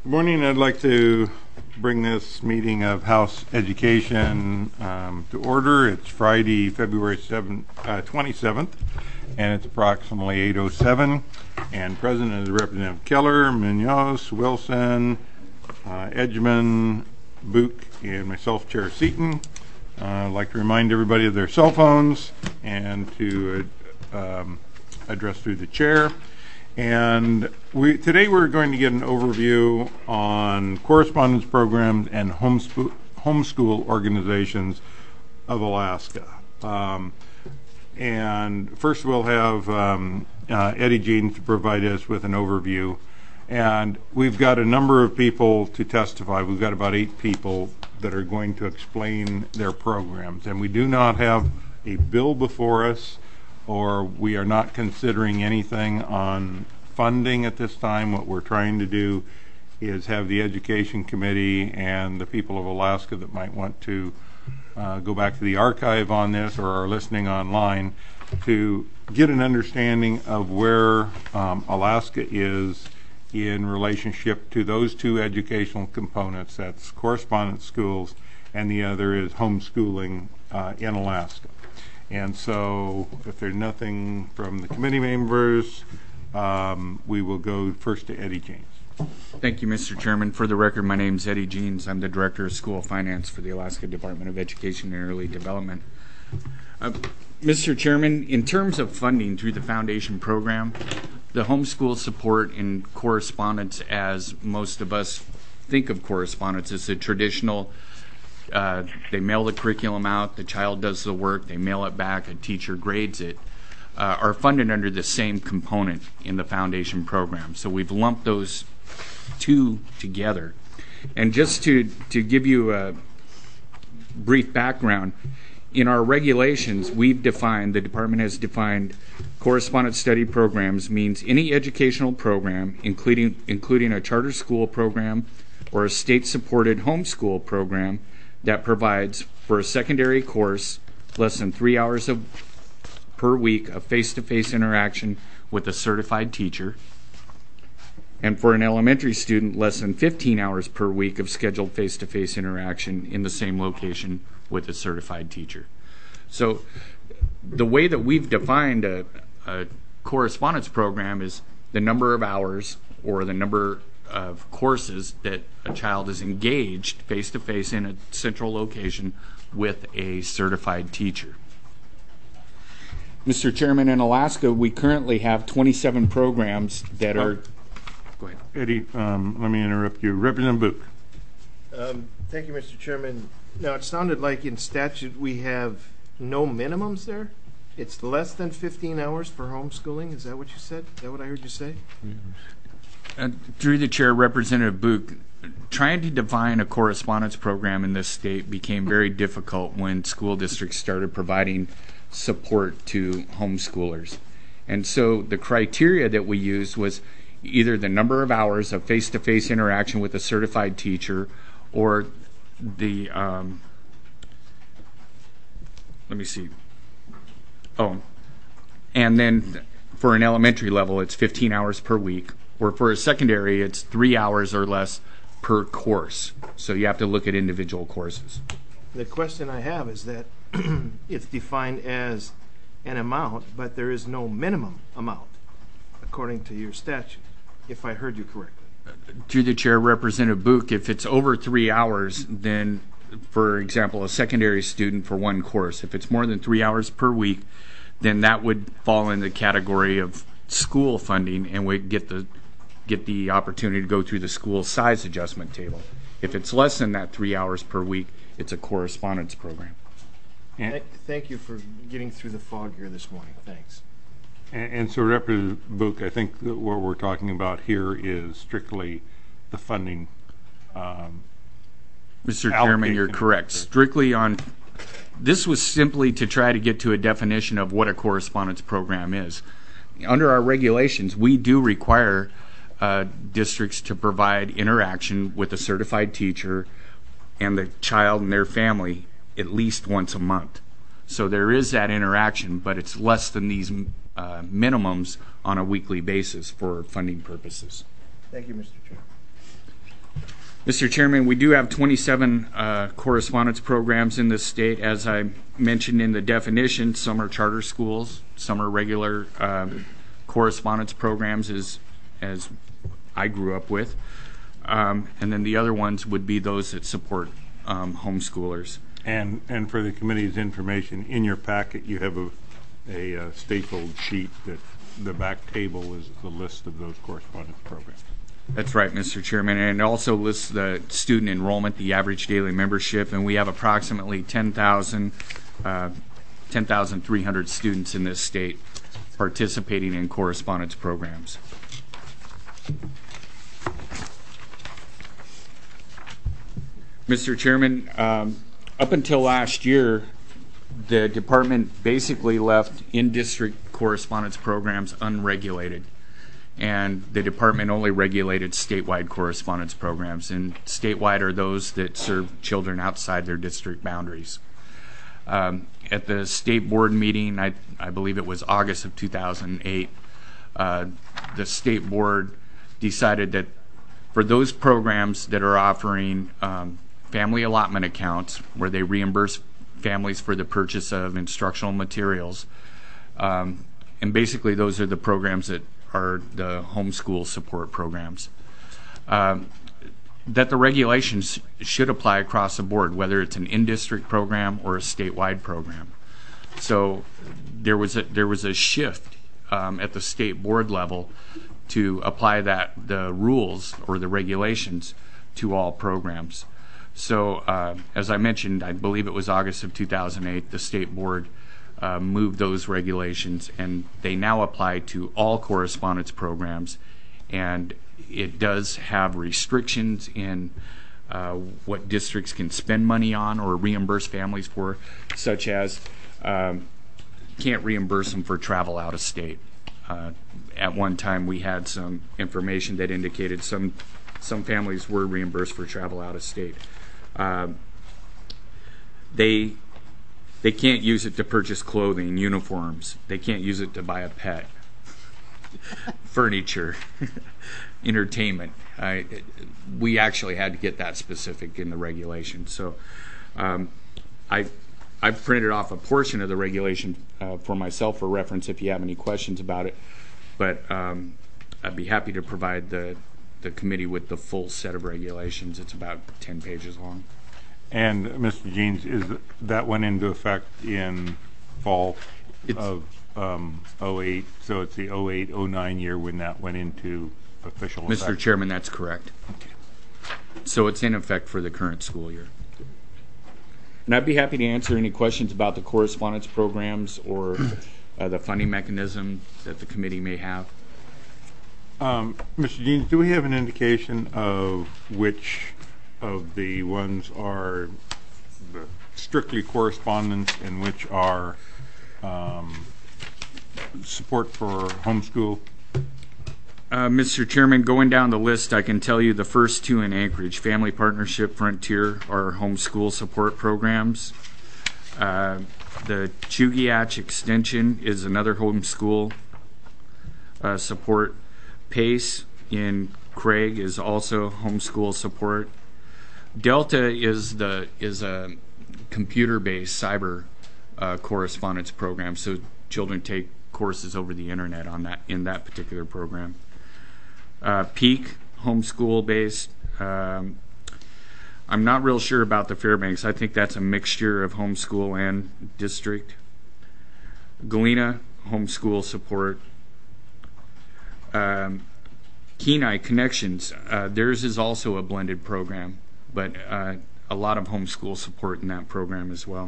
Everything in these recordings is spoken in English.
Good morning. I'd like to bring this meeting of House Education to order. It's Friday, February 27th, and it's approximately 8:07. And present is Representative Keller, Munoz, Wilson, Edgman, Book, and myself, Chair Seaton. I'd like to remind everybody of their cell phones and to address through the chair. And today we're going to get an overview on correspondence programs and homeschool organizations of Alaska. And first we'll have Eddie Jeans to provide us with an overview. And we've got a number of people to testify. We've got about 8 people that are going to explain their programs. And we do not have a bill before us, or we are not considering anything on funding at this time. What we're trying to do is have the Education Committee and the people of Alaska that might want to go back to the archive on this or are listening online to get an understanding of where Alaska is in relationship to those 2 educational components. That's correspondence schools, and the other is homeschooling in Alaska. And so if there's nothing from the committee members, we will go first to Eddie Jeans. Thank you, Mr. Chairman. For the record, my name is Eddie Jeans. I'm the Director of School Finance for the Alaska Department of Education and Early Development. Mr. Chairman, in terms of funding through the Foundation program, the homeschool support and correspondence, as most of us think of correspondence, is a traditional they mail the curriculum out, the child does the work, they mail it back, a teacher grades it, are funded under the same component in the Foundation program. So we've lumped those 2 together. And just to give you a brief background, in our regulations, we've defined, the department has defined, correspondence study programs means any educational program, including a charter school program or a state-supported homeschool program, that provides for a secondary course less than 3 hours per week of face-to-face interaction with a certified teacher, and for an elementary student less than 15 hours per week of scheduled face-to-face interaction in the same location with a certified teacher. So the way that we've defined a correspondence program is the number of hours or the number of courses that a child is engaged face-to-face in a central location with a certified teacher. Mr. Chairman, in Alaska, we currently have 27 programs that are... Go ahead. Eddie, let me interrupt you. Representative Book. Thank you, Mr. Chairman. Now, it sounded like in statute we have no minimums there? It's less than 15 hours for homeschooling? Is that what you said? Is that what I heard you say? Through the chair, Representative Book, trying to define a correspondence program in this state became very difficult when school districts started providing support to homeschoolers. And so the criteria that we used was either the number of hours of face-to-face interaction with a certified teacher or the, and then for an elementary level, it's 15 hours per week. Or for a secondary, it's 3 hours or less per course. So you have to look at individual courses. The question I have is that it's defined as an amount, but there is no minimum amount, according to your statute, if I heard you correctly. Through the chair, Representative Book, if it's over 3 hours, then, for example, a secondary student for one course, if it's more than 3 hours per week, then that would fall in the category of school funding, and we get the opportunity to go through the school size adjustment table. If it's less than that 3 hours per week, it's a correspondence program. Thank you for getting through the fog here this morning. Thanks. And so, Representative Book, I think that what we're talking about here is strictly the funding. Mr. Chairman, you're correct. Strictly on, this was simply to try to get to a definition of what a correspondence program is. Under our regulations, we do require districts to provide interaction with a certified teacher and the child and their family at least once a month. So there is that interaction, but it's less than these minimums on a weekly basis for funding purposes. Thank you, Mr. Chair. Mr. Chairman, we do have 27 correspondence programs in this state. As I mentioned in the definition, some are charter schools, some are regular correspondence programs as I grew up with. And then the other ones would be those that support homeschoolers. And for the committee's information, in your packet you have a stapled sheet that the back table is the list of those correspondence programs. That's right, Mr. Chairman, and it also lists the student enrollment, the average daily membership, and we have approximately 10,300 students in this state participating in correspondence programs. Mr. Chairman, up until last year, the department basically left in-district correspondence programs unregulated, and the department only regulated statewide correspondence programs, and statewide are those that serve children outside their district boundaries. At the state board meeting, I believe it was August of 2008, the state board decided that for those programs that are offering family allotment accounts where they reimburse families for the purchase of instructional materials, and basically those are the programs that are the homeschool support programs, that the regulations should apply across the board, whether it's an in-district program or a statewide program. So there was a shift at the state board level to apply the rules or the regulations to all programs. So as I mentioned, I believe it was August of 2008, the state board moved those regulations, and they now apply to all correspondence programs, and it does have restrictions in what districts can spend money on or reimburse families for, such as can't reimburse them for travel out of state. At one time we had some information that indicated some families were reimbursed for travel out of state. They can't use it to purchase clothing, uniforms. They can't use it to buy a pet, furniture, entertainment. We actually had to get that specific in the regulation. So I've printed off a portion of the regulation for myself for reference if you have any questions about it. But I'd be happy to provide the committee with the full set of regulations. It's about 10 pages long. And Mr. Jeans, that went into effect in fall of 08, so it's the 08-09 year when that went into official effect? Mr. Chairman, that's correct. Okay. So it's in effect for the current school year. And I'd be happy to answer any questions about the correspondence programs or the funding mechanism that the committee may have. Mr. Jeans, do we have an indication of which of the ones are strictly correspondence and which are support for homeschool? Mr. Chairman, going down the list, I can tell you the first two in Anchorage, Family Partnership Frontier, are homeschool support programs. The Chugach Extension is another homeschool support. PACE in Craig is also homeschool support. Delta is a computer-based cyber correspondence program, so children take courses over the internet in that particular program. Peak, homeschool-based. I'm not real sure about the Fairbanks. I think that's a mixture of homeschool and district. Galena, homeschool support. Kenai Connections, theirs is also a blended program, but a lot of homeschool support in that program as well.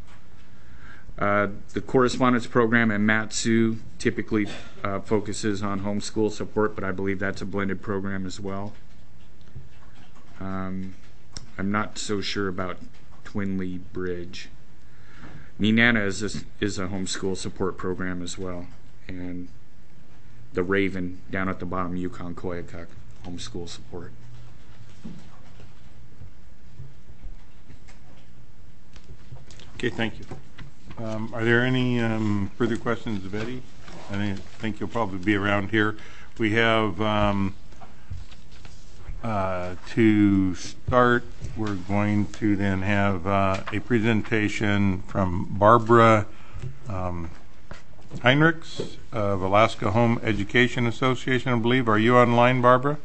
The correspondence program in Mat-Su typically focuses on homeschool support, but I believe that's a blended program as well. I'm not so sure about Twinley Bridge. Nenana is a homeschool support program as well, and the Raven down at the bottom, Yukon-Koyukuk, homeschool support. Okay, thank you. Are there any further questions of Eddie? I think you'll probably be around here. We have To start, we're going to then have a presentation from Barbara Heinrichs of Alaska Home Education Association, I believe. Are you online, Barbara?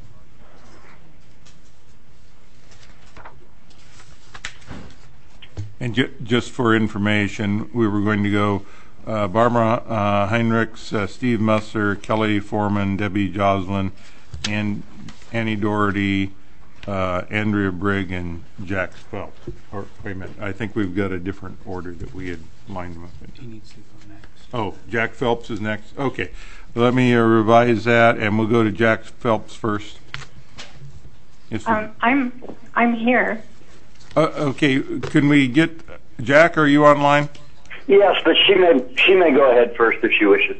And just for information, we were going to go Barbara Heinrichs, Steve Musser, Kelly Foreman, Debbie Joslin, and Annie Doherty, Andrea Brigg, and Jack Phelps. Or wait a minute, I think we've got a different order that we had lined them up in. He needs to go next. Oh, Jack Phelps is next. Okay, let me revise that, and we'll go to Jack Phelps first. Yes, I'm here. okay, can we get Jack? Are you online? Yes, but she may go ahead first if she wishes.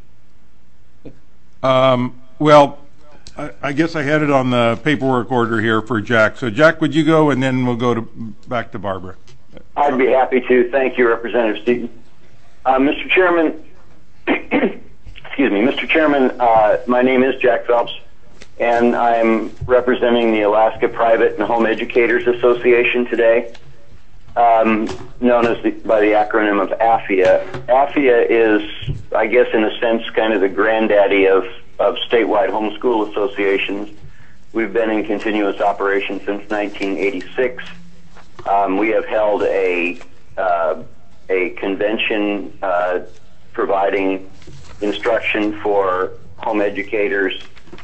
Well, I guess I had it on the paperwork order here for Jack. So, Jack, would you go, and then we'll go back to Barbara. I'd be happy to. Thank you, Representative Steven. Mr. Chairman, excuse me, Mr. Chairman, my name is Jack Phelps, and I'm representing the Alaska Private and Home Educators Association today, known as by the acronym of AFIA. AFIA is, I guess, in a sense, kind of the granddaddy of statewide homeschool associations. We've been in continuous operation since 1986. We have held a convention providing instruction for home educators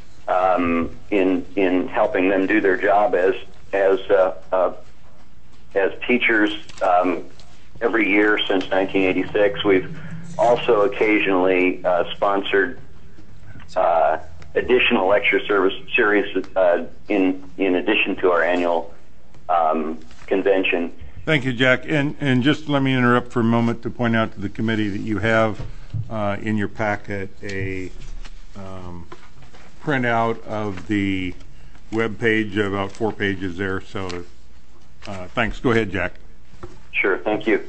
in helping them do their job as teachers every year since 1986. We've also occasionally sponsored additional lecture series in addition to our annual convention. Thank you, Jack. And just let me interrupt for a moment to point out to the committee that you have in your packet a printout of the web page, about 4 pages there. So thanks. Go ahead, Jack. Sure. Thank you.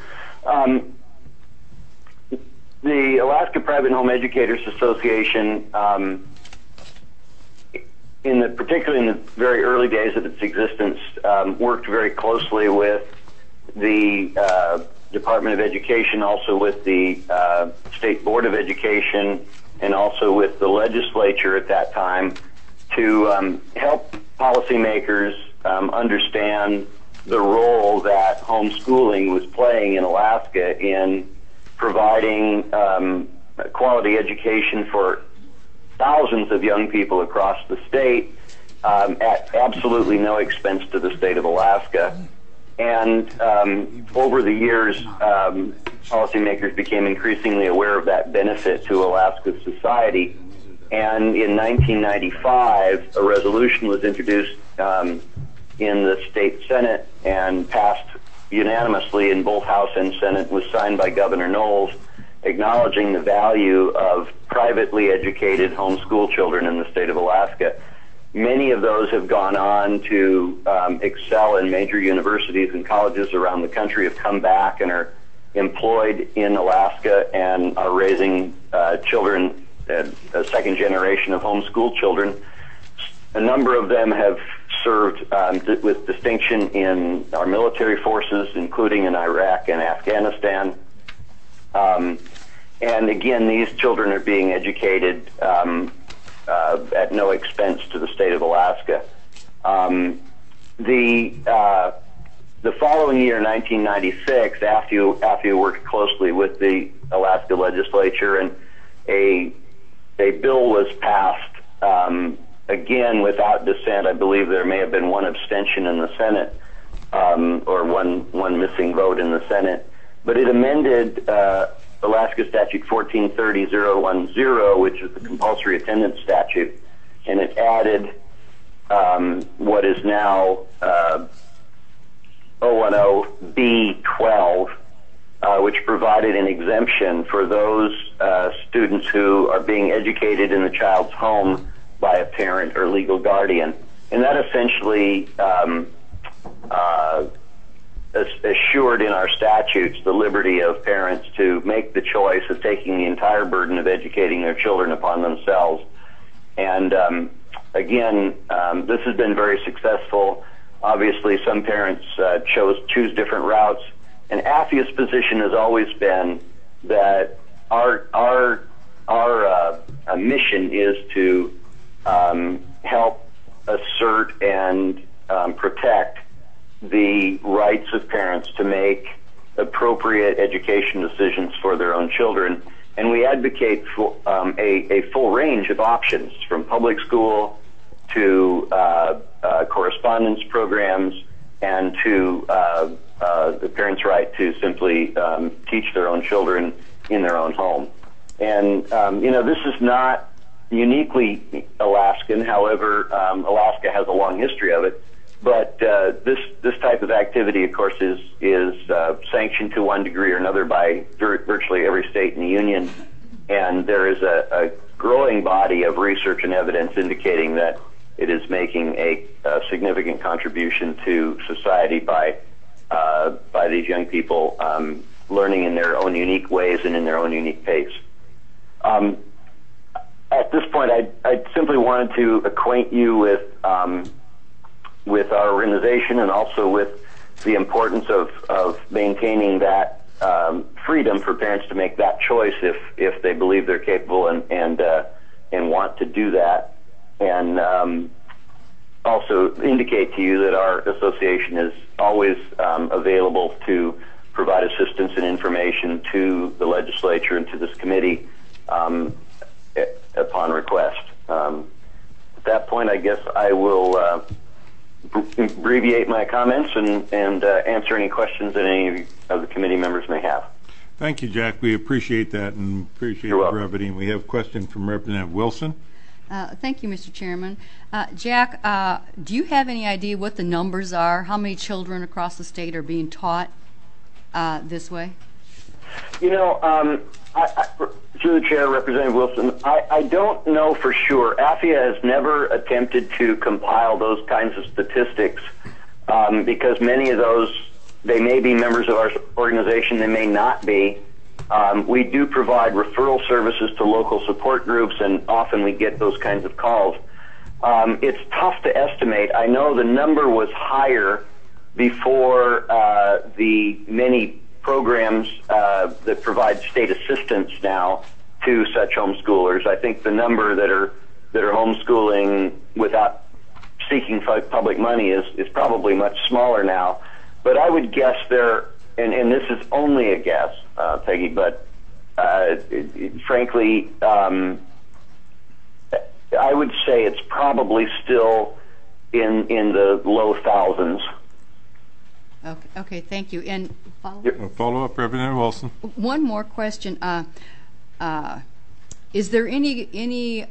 The Alaska Private Home Educators Association, particularly in the very early days of its existence, worked very closely with the Department of Education, also with the State Board of Education, and also with the legislature at that time to help policymakers understand the role that homeschooling was playing in Alaska in providing quality education for thousands of young people across the state at absolutely no expense to the state of Alaska. And over the years, policymakers became increasingly aware of that benefit to Alaska's society. And in 1995, a resolution was introduced in the state Senate and passed unanimously in both House and Senate, was signed by Governor Knowles, acknowledging the value of privately educated homeschool children in the state of Alaska. Many of those have gone on to excel in major universities and colleges around the country, have come back and are employed in Alaska and are raising children, a second generation of homeschool children. A number of them have served with distinction in our military forces, including in Iraq and Afghanistan. And again, these children are being educated at no expense to the state of Alaska. The following year, 1996, AFIA worked closely with the Alaska legislature, and a bill was passed, again without dissent. I believe there may have been one abstention in the Senate, or one missing vote in the Senate, but it amended Alaska Statute 1430.010, which is the compulsory attendance statute, and it added what is now 010B12, which provided an exemption for those students who are being educated in the child's home by a parent or legal guardian. And that essentially assured in our statutes the liberty of parents to make the choice of taking the entire burden of educating their children upon themselves. And again, this has been very successful. Obviously, some parents choose different routes, and AFIA's position has always been that our mission is to help assert and protect the rights of parents to make appropriate education decisions for their own children. And we advocate for a full range of options, from public school to correspondence programs, and to the parents' right to simply teach their own children in their own home. And, this is not uniquely Alaskan. However, Alaska has a long history of it. But this type of activity, of course, is sanctioned to one degree or another by virtually every state in the union. And there is a growing body of research and evidence indicating that it is making a significant contribution to society by these young people learning in their own unique ways and in their own unique pace. At this point, I simply wanted to acquaint you with our organization, and also with the importance of maintaining that freedom for parents to make that choice if they believe they're capable and want to do that. And also indicate to you that our association is always available to provide assistance and information to the legislature and to this committee upon request. At that point, I guess I will abbreviate my comments and answer any questions that any of the committee members may have. Thank you, Jack. We appreciate that and appreciate the brevity. And we have a question from Representative Wilson. Thank you, Mr. Chairman. Jack, do you have any idea what the numbers are? How many children across the state are being taught this way? Through the chair, Representative Wilson, I don't know for sure. AFIA has never attempted to compile those kinds of statistics because many of those, they may be members of our organization, they may not be. We do provide referral services to local support groups, and often we get those kinds of calls. It's tough to estimate. I know the number was higher before the many programs that provide state assistance now to such homeschoolers. I think the number that are homeschooling without seeking public money is probably much smaller now. But I would guess there, and this is only a guess, Peggy, but frankly, I would say it's probably still in the low thousands. Okay, thank you. And Follow up, Representative Wilson. One more question. Is there any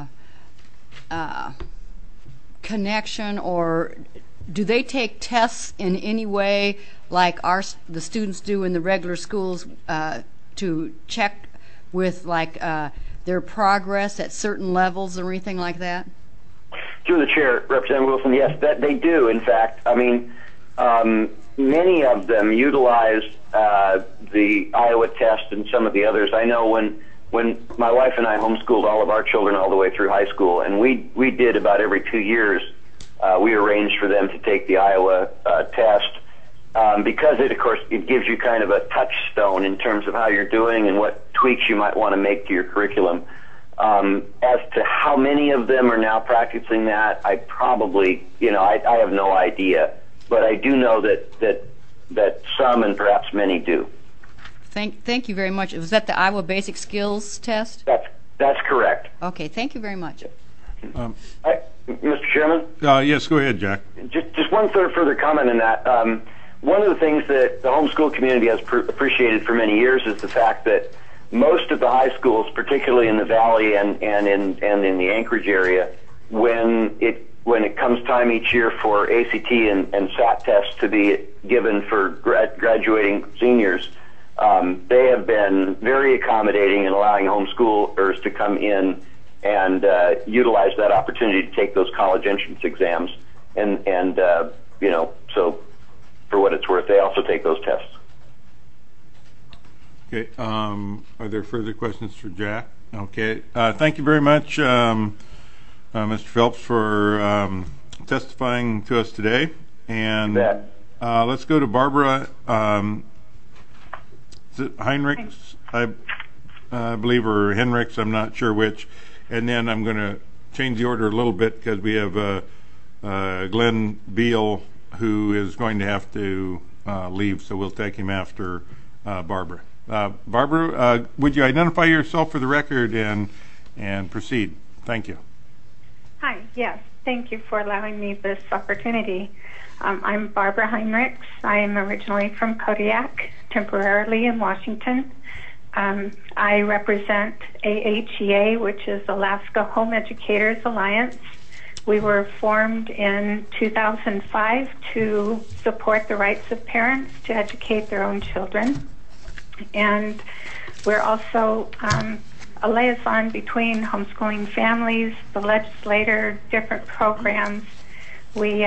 connection, or do they take tests in any way like the students do in the regular schools to check with their progress at certain levels or anything like that? Through the chair, Representative Wilson, yes, that they do. In fact, I mean, many of them utilize the Iowa test and some of the others. I know when my wife and I homeschooled all of our children all the way through high school, and we did about every 2 years, we arranged for them to take the Iowa test because of course, it gives you kind of a touchstone in terms of how you're doing and what tweaks you might want to make to your curriculum. As to how many of them are now practicing that, I probably, I have no idea. But I do know that some and perhaps many do. Thank you very much. Was that the Iowa Basic Skills Test? That's correct. Okay, thank you very much. Mr. Chairman? Yes, go ahead, Jack. Just one further comment on that. One of the things that the homeschool community has appreciated for many years is the fact that most of the high schools, particularly in the Valley and in the Anchorage area, when it comes time each year for ACT and SAT tests to be given for graduating seniors, they have been very accommodating in allowing homeschoolers to come in and utilize that opportunity to take those college entrance exams. And so for what it's worth, they also take those tests. Okay. Are there further questions for Jack? Okay. Thank you very much. Mr. Phelps, for testifying to us today. And You bet. let's go to Barbara. Is it Heinrichs? I believe, or Henrichs, I'm not sure which. And then I'm going to change the order a little bit because we have Glenn Beal, who is going to have to leave, so we'll take him after Barbara. Barbara, would you identify yourself for the record and proceed? Thank you. Hi, yes. Thank you for allowing me this opportunity. I'm Barbara Heinrichs. I am originally from Kodiak, temporarily in Washington. I represent AHEA, which is Alaska Home Educators Alliance. We were formed in 2005 to support the rights of parents to educate their own children. And we're also a liaison between homeschooling families, the legislator, different programs. We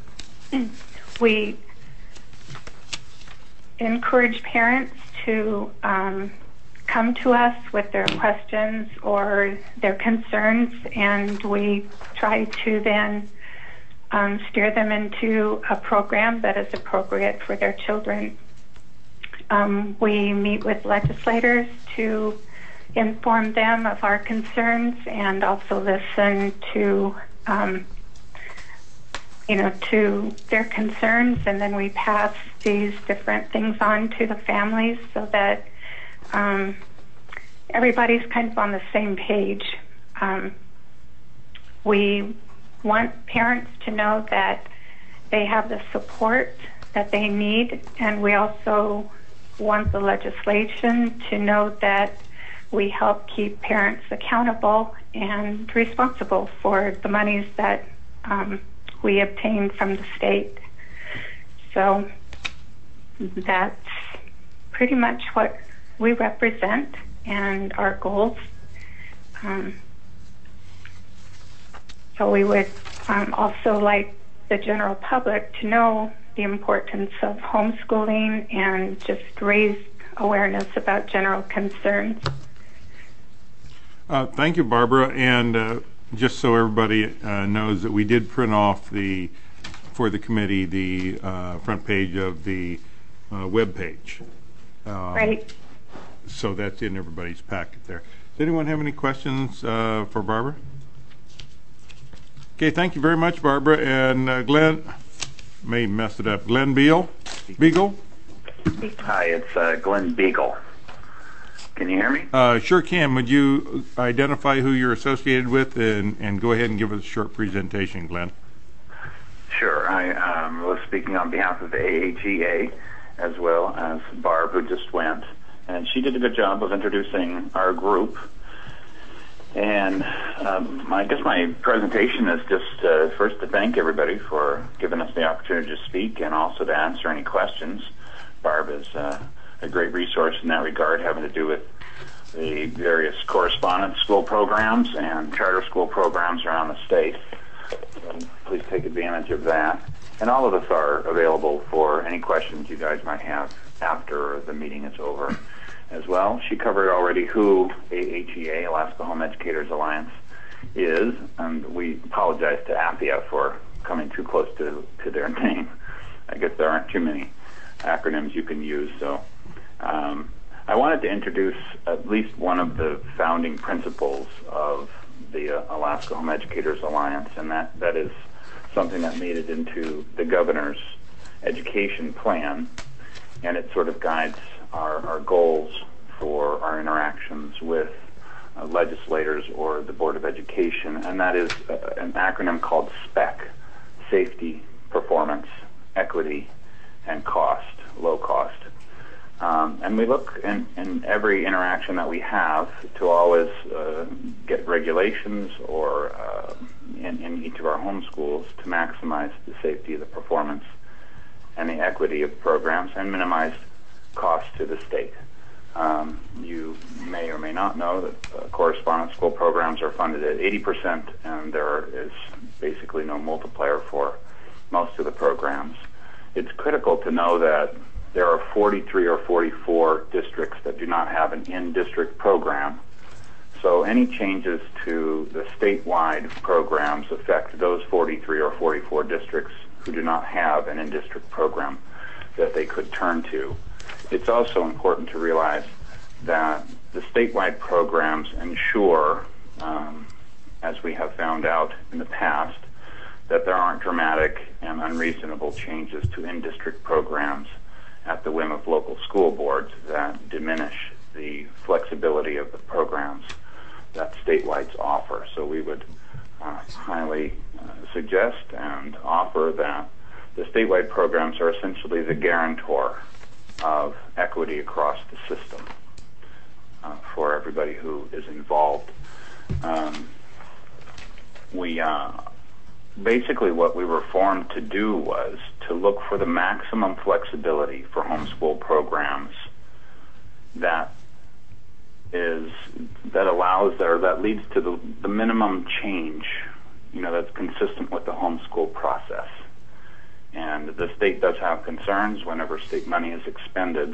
encourage parents to come to us with their questions or their concerns, and we try to then steer them into a program that is appropriate for their children. We meet with legislators to inform them of our concerns and also listen to to their concerns, and then we pass these different things on to the families so that everybody's kind of on the same page. We want parents to know that they have the support that they need, and we also want the legislation to know that we help keep parents accountable and responsible for the monies that we obtain from the state. So that's pretty much what we represent and our goals. So we would also like the general public to know the importance of homeschooling and just raise awareness about general concerns. Thank you, Barbara. And just so everybody knows that we did print off for the committee the front page of the web page. Right. So that's in everybody's packet there. Does anyone have any questions for Barbara? Okay, thank you very much, Barbara. And Glenn, may mess it up. Glenn Beagle? Hi, it's Glenn Beagle. Can you hear me? Sure can. Would you identify who you're associated with and go ahead and give us a short presentation, Glenn? Sure. I was speaking on behalf of the AHEA as well as Barb, who just went. And she did a good job of introducing our group. And I guess my presentation is just first to thank everybody for giving us the opportunity to speak and also to answer any questions. Barb is a great resource in that regard, having to do with the various correspondence school programs and charter school programs around the state. So please take advantage of that. And all of us are available for any questions you guys might have after the meeting is over as well. She covered already who AHEA, Alaska Home Educators Alliance, is, and we apologize to APIA for coming too close to their name. I guess there aren't too many acronyms you can use, so I wanted to introduce at least one of the founding principles of the Alaska Home Educators Alliance, and that is something that made it into the governor's education plan, and it sort of guides our goals for our interactions with legislators or the Board of Education, and that is an acronym called SPEC: Safety, Performance, Equity, and Cost, low cost. And we look in every interaction that we have to always get regulations or in each of our home schools to maximize the safety, the performance, and the equity of programs and minimize costs to the state. You may or may not know that correspondence school programs are funded at 80%, and there is basically no multiplier for most of the programs. It's critical to know that there are 43 or 44 districts that do not have an in-district program. So any changes to the statewide programs affect those 43 or 44 districts who do not have an in-district program that they could turn to. It's also important to realize that the statewide programs ensure, as we have found out in the past, that there aren't dramatic and unreasonable changes to in-district programs at the whim of local school boards that diminish the flexibility of the programs that statewide offer. So we would highly suggest and offer that the statewide programs are essentially the guarantor of equity across the system for everybody who is involved. Basically what we were formed to do was to look for the maximum flexibility for homeschool programs that allows or that leads to the minimum change, that's consistent with the homeschool process. And the state does have concerns whenever state money is expended.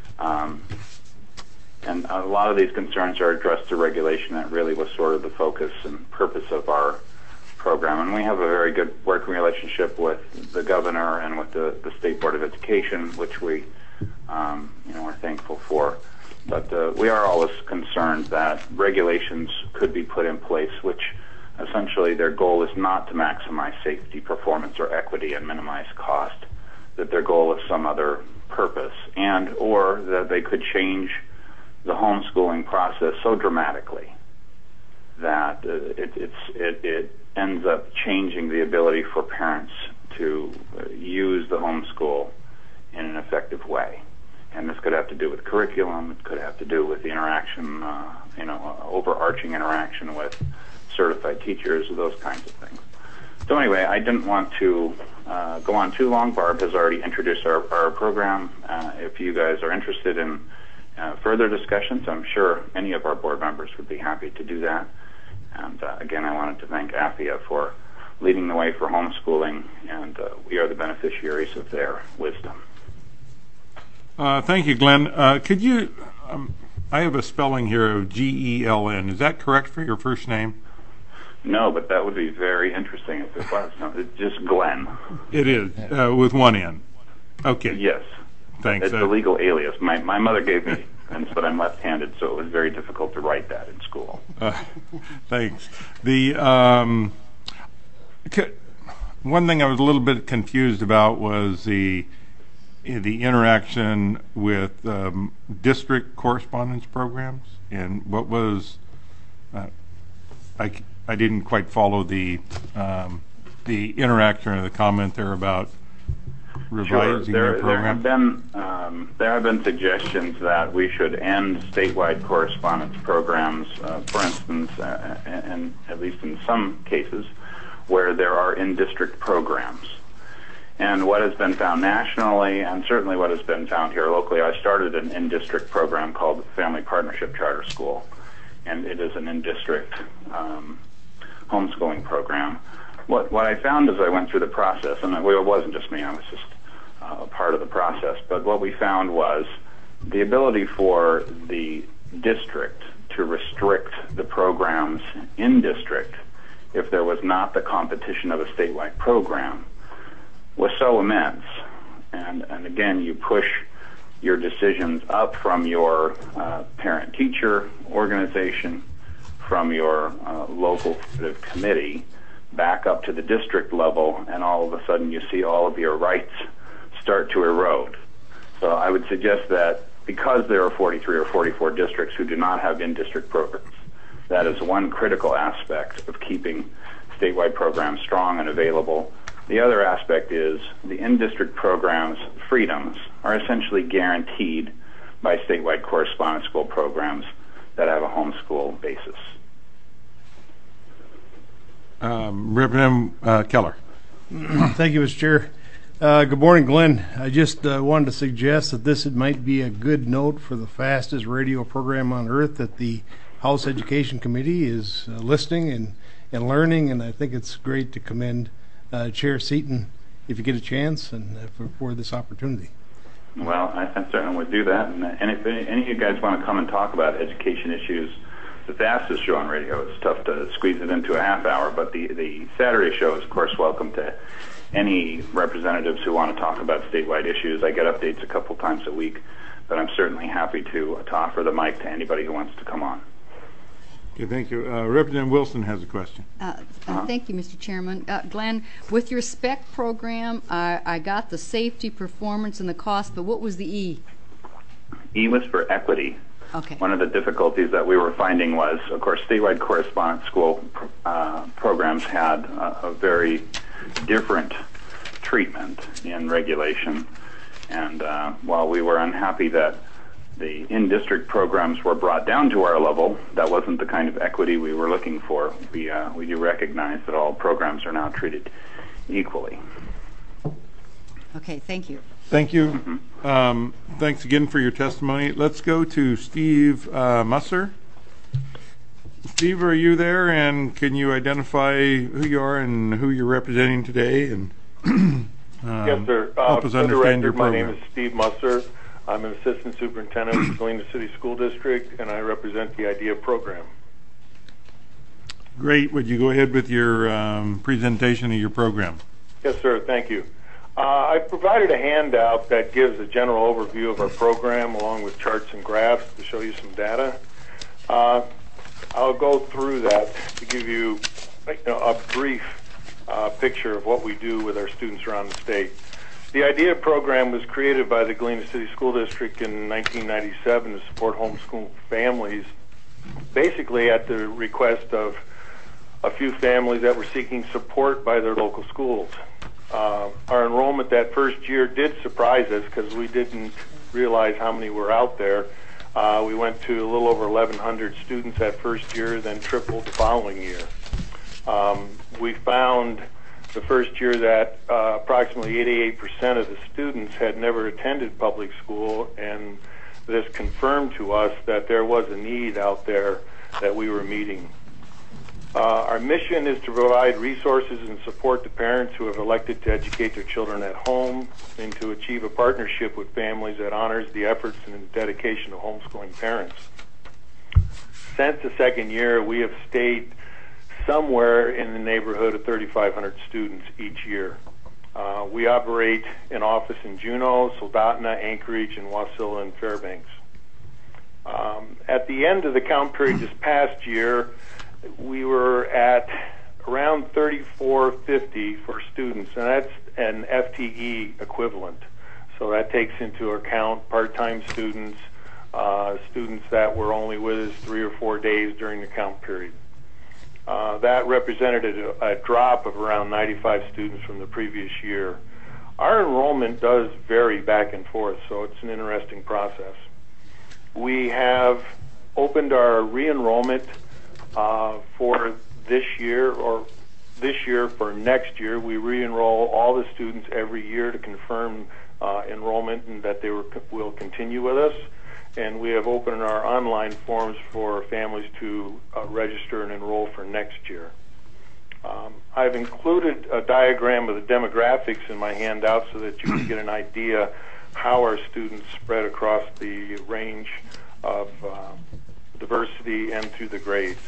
And a lot of these concerns are addressed through regulation. That really was sort of the focus and purpose of our program. And we have a very good working relationship with the governor and with the State Board of Education, which we are thankful for. But we are always concerned that regulations could be put in place, which essentially their goal is not to maximize safety, performance, or equity and minimize cost, that their goal is some other purpose, and or that they could change the homeschooling process so dramatically that it ends up changing the ability for parents to use the homeschool in an effective way. And this could have to do with curriculum, it could have to do with the interaction, overarching interaction with certified teachers, those kinds of things. So anyway, I didn't want to go on too long. Barb has already introduced our program. If you guys are interested in further discussions, I'm sure any of our board members would be happy to do that. And again, I wanted to thank AFIA for leading the way for homeschooling, and we are the beneficiaries of their wisdom. Thank you, Glenn. Could you, I have a spelling here of G-E-L-N. Is that correct for your first name? No, but that would be very interesting if it was. No, it's just Glenn. It is, with one N. Okay. Yes. Thanks. It's a legal alias. My mother gave me, but I'm left-handed, so it was very difficult to write that in school. Thanks. The one thing I was a little bit confused about was the interaction with district correspondence programs, and what was I didn't quite follow the interaction or the comment there about revising their program. There have been suggestions that we should end statewide correspondence programs, for instance, and at least in some cases, where there are in-district programs. And what has been found nationally, and certainly what has been found here locally, I started an in-district program called Family Partnership Charter School, and it is an in-district homeschooling program. What I found as I went through the process, and it wasn't just me, I was just a part of the process, but what we found was the ability for the district to restrict the programs in district if there was not the competition of a statewide program was so immense. And again, you push your decisions up from your parent-teacher organization, from your local committee, back up to the district level, and all of a sudden you see all of your rights start to erode. So I would suggest that because there are 43 or 44 districts who do not have in-district programs, that is one critical aspect of keeping statewide programs strong and available. The other aspect is the in-district programs' freedoms are essentially guaranteed by statewide correspondence school programs that have a homeschool basis. Representative Keller. Thank you, Mr. Chair. Good morning, Glenn. I just wanted to suggest that this might be a good note for the fastest radio program on earth, that the House Education Committee is listening and learning, and I think it's great to commend Chair Seaton, if you get a chance, and for this opportunity. Well, I certainly would do that, and if any of you guys want to come and talk about education issues, the fastest show on radio. It's tough to squeeze it into a half hour, but the Saturday show is, of course, welcome to any representatives who want to talk about statewide issues. I get updates a couple times a week, but I'm certainly happy to offer the mic to anybody who wants to come on. Okay, thank you. Representative Wilson has a question. Thank you, Mr. Chairman. Glenn, with your SPEC program, I got the safety, performance, and the cost, but what was the E? E was for equity. Okay. One of the difficulties that we were finding was, of course, statewide correspondence school programs had a very different treatment in regulation. And while we were unhappy that the in-district programs were brought down to our level, that wasn't the kind of equity we were looking for. We do recognize that all programs are now treated equally. Okay, thank you. Thank you. Thanks again for your testimony. Let's go to Steve Musser. Steve, are you there? And can you identify who you are and who you're representing today? And yes, sir. Help us understand your program. My name is Steve Musser. I'm an assistant superintendent of the Galena City School District, and I represent the IDEA program. Great. Would you go ahead with your presentation of your program? Yes, sir. Thank you. I provided a handout that gives a general overview of our program along with charts and graphs to show you some data. I'll go through that to give you, a brief picture of what we do with our students around the state. The IDEA program was created by the Galena City School District in 1997 to support homeschool families, basically at the request of a few families that were seeking support by their local schools. Our enrollment that first year did surprise us because we didn't realize how many were out there. We went to a little over 1,100 students that first year, then tripled the following year. We found the first year that approximately 88% of the students had never attended public school, and this confirmed to us that there was a need out there that we were meeting. Our mission is to provide resources and support to parents who have elected to educate their children at home and to achieve a partnership with families that honors the efforts and dedication of homeschooling parents. Since the second year, we have stayed somewhere in the neighborhood of 3,500 students each year. We operate an office in Juneau, Soldotna, Anchorage, and Wasilla and Fairbanks. At the end of the count period this past year, we were at around 3,450 for students, and that's an FTE equivalent. So that takes into account part-time students, students that were only with us 3 or 4 days during the count period. That represented a drop of around 95 students from the previous year. Our enrollment does vary back and forth, so it's an interesting process. We have opened our re-enrollment for this year, or this year for next year. We re-enroll all the students every year to confirm enrollment and that they will continue with us. And we have opened our online forms for families to register and enroll for next year. I've included a diagram of the demographics in my handout so that you can get an idea how our students spread across the range of diversity and through the grades.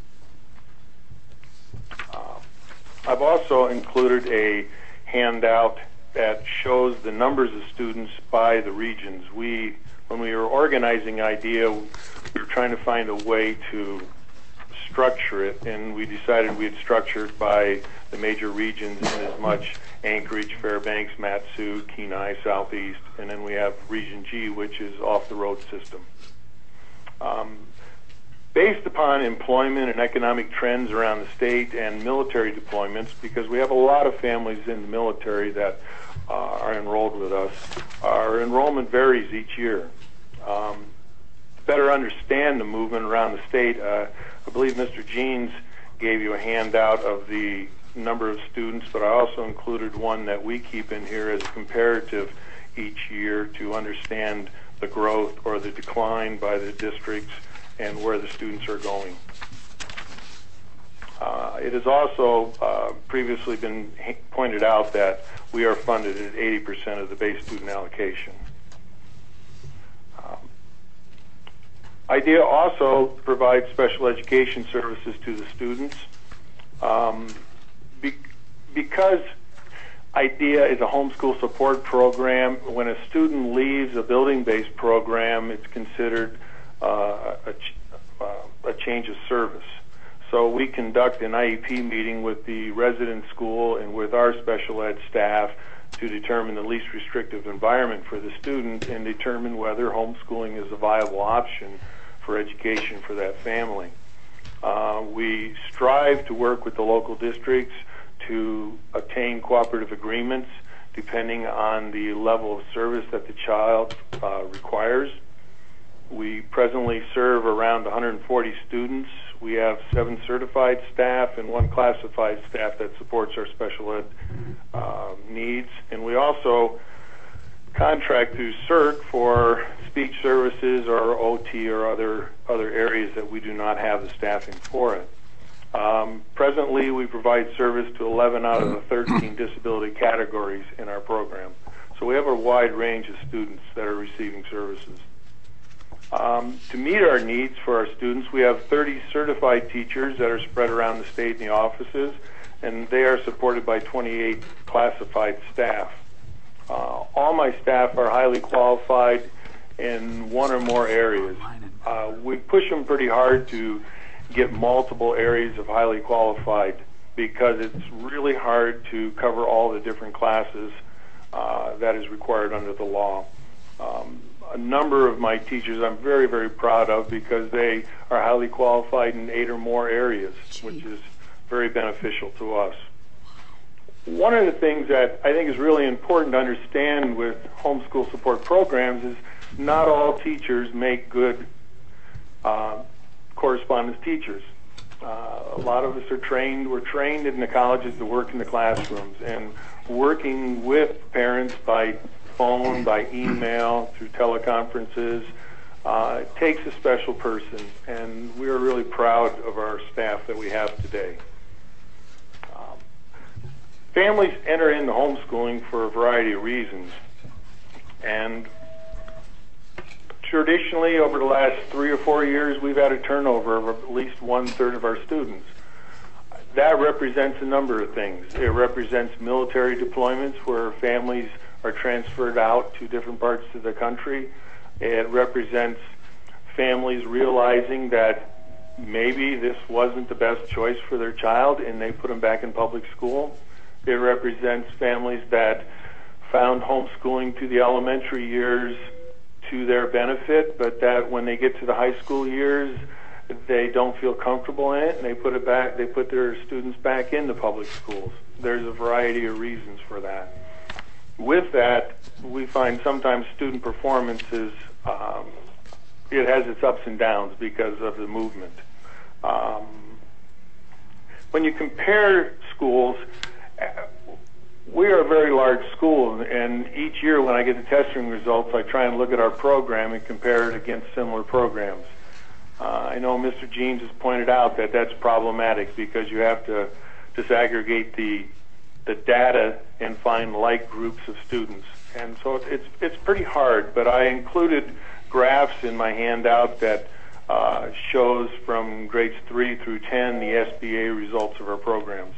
I've also included a handout that shows the numbers of students by the regions. When we were organizing IDEA, we were trying to find a way to structure it, and we decided we'd structure it by the major regions in as much Anchorage, Fairbanks, Mat-Su, Kenai, Southeast, and then we have Region G, which is off the road system. Based upon employment and economic trends around the state and military deployments, because we have a lot of families in the military that are enrolled with us, our enrollment varies each year. To better understand the movement around the state, I believe Mr. Jeans gave you a handout of the number of students, but I also included one that we keep in here as a comparative each year to understand the growth or the decline by the districts and where the students are going. It has also previously been pointed out that we are funded at 80% of the base student allocation. IDEA also provides special education services to the students. Because IDEA is a homeschool support program, when a student leaves a building-based program, it's considered a change of service. So we conduct an IEP meeting with the resident school and with our special ed staff to determine the least restrictive environment for the student and determine whether homeschooling is a viable option for education for that family. We strive to work with the local districts to obtain cooperative agreements depending on the level of service that the child requires. We presently serve around 140 students. We have 7 certified staff and 1 classified staff that supports our special ed needs. And we also contract through CERC for speech services or OT or other areas that we do not have the staffing for it. Presently, we provide service to 11 out of the 13 disability categories in our program. So we have a wide range of students that are receiving services. To meet our needs for our students, we have 30 certified teachers that are spread around the state in the offices, and they are supported by 28 classified staff. All my staff are highly qualified in one or more areas. We push them pretty hard to get multiple areas of highly qualified because it's really hard to cover all the different classes that is required under the law. A number of my teachers I'm very, very proud of because they are highly qualified in 8 or more areas, which is very beneficial to us. One of the things that I think is really important to understand with homeschool support programs is not all teachers make good correspondence teachers. A lot of us we're trained in the colleges to work in the classrooms, and working with parents by phone, by email, through teleconferences, it takes a special person, and we are really proud of our staff that we have today. Families enter into homeschooling for a variety of reasons, and traditionally over the last 3 or 4 years we've had a turnover of at least 1/3 of our students. That represents a number of things. It represents military deployments where families are transferred out to different parts of the country. It represents families realizing that maybe this wasn't the best choice for their child and they put them back in public school. It represents families that found homeschooling through the elementary years to their benefit, but that when they get to the high school years, they don't feel comfortable in it, and they put their students back into public schools. There's a variety of reasons for that. With that, we find sometimes student performance is, it has its ups and downs because of the movement. When you compare schools, we are a very large school, and each year when I get the testing results, I try and look at our program and compare it against similar programs. I know Mr. Jeans has pointed out that that's problematic because you have to disaggregate the data and find like groups of students. And so it's pretty hard, but I included graphs in my handout that shows from grades 3 through 10 the SBA results of our programs.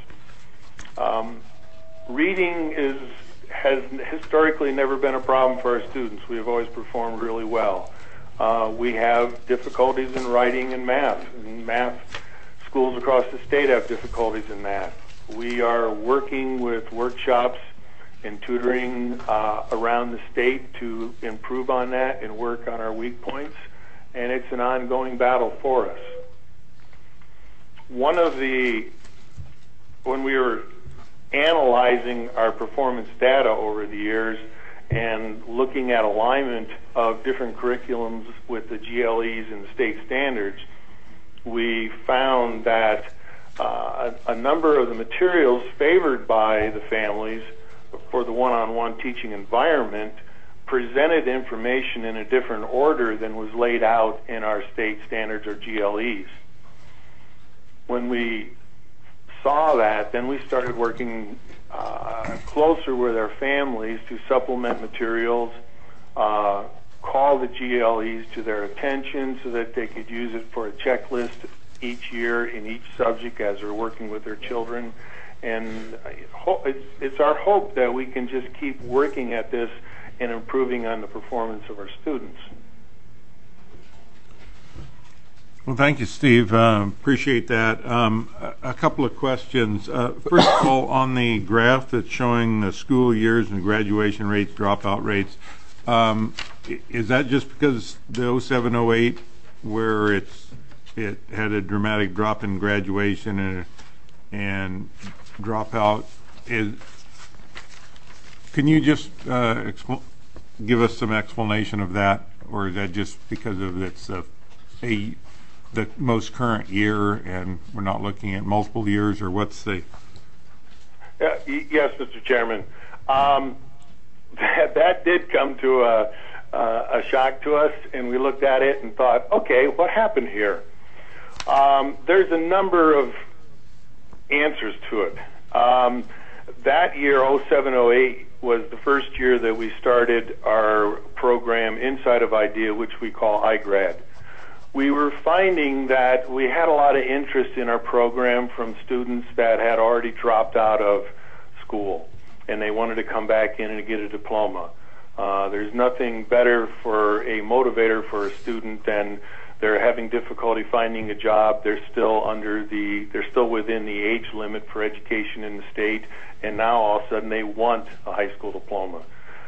Reading has historically never been a problem for our students. We have always performed really well. We have difficulties in writing and math. Math schools across the state have difficulties in math. We are working with workshops and tutoring around the state to improve on that and work on our weak points, and it's an ongoing battle for us. When we were analyzing our performance data over the years and looking at alignment of different curriculums with the GLEs and the state standards, we found that a number of the materials favored by the families for the one-on-one teaching environment presented information in a different order than was laid out in our state standards or GLEs. When we saw that, then we started working closer with our families to supplement materials, call the GLEs to their attention so that they could use it for a checklist each year in each subject as they're working with their children. And it's our hope that we can just keep working at this and improving on the performance of our students. Well, thank you, Steve. Appreciate that. A couple of questions. First of all, on the graph that's showing the school years and graduation rates, dropout rates, is that just because the 07-08 where it had a dramatic drop in graduation and dropout? Can you just give us some explanation of that, or is that just because of it's the most current year and we're not looking at multiple years, or what's the... Yes, Mr. Chairman. That did come to a shock to us, and we looked at it and thought, okay, what happened here? There's a number of answers to it. That year, 07-08, was the first year that we started our program inside of IDEA, which we call iGrad. We were finding that we had a lot of interest in our program from students that had already dropped out of school, and they wanted to come back in and get a diploma. There's nothing better for a motivator for a student than they're having difficulty finding a job. They're still within the age limit for education in the state, and now all of a sudden they want a high school diploma.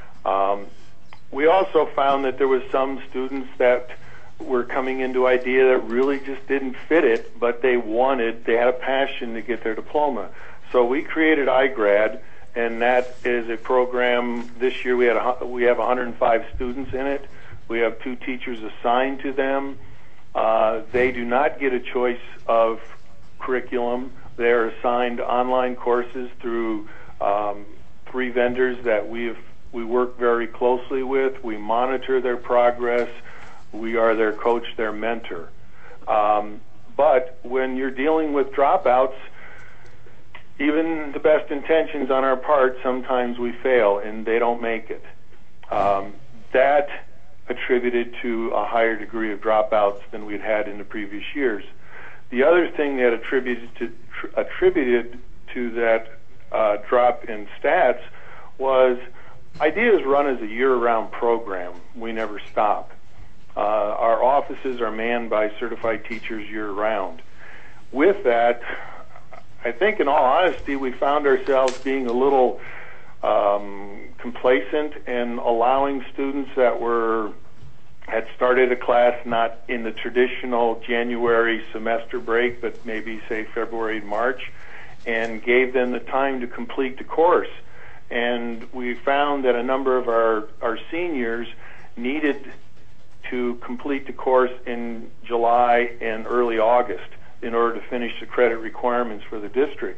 We also found that there was some students that were coming into IDEA that really just didn't fit it, but they had a passion to get their diploma. So we created iGrad, and that is a program. This year we have 105 students in it. We have 2 teachers assigned to them. They do not get a choice of curriculum. They are assigned online courses through 3 vendors that we work very closely with. We monitor their progress. We are their coach, their mentor. But when you're dealing with dropouts, even the best intentions on our part, sometimes we fail and they don't make it. That attributed to a higher degree of dropouts than we'd had in the previous years. The other thing that attributed to that drop in stats was IDEA is run as a year-round program. We never stop. Our offices are manned by certified teachers year-round. With that, I think in all honesty, we found ourselves being a little complacent and allowing students that had started a class not in the traditional January semester break, but maybe, say, February and March, and gave them the time to complete the course. And we found that a number of our seniors needed to complete the course in July and early August in order to finish the credit requirements for the district.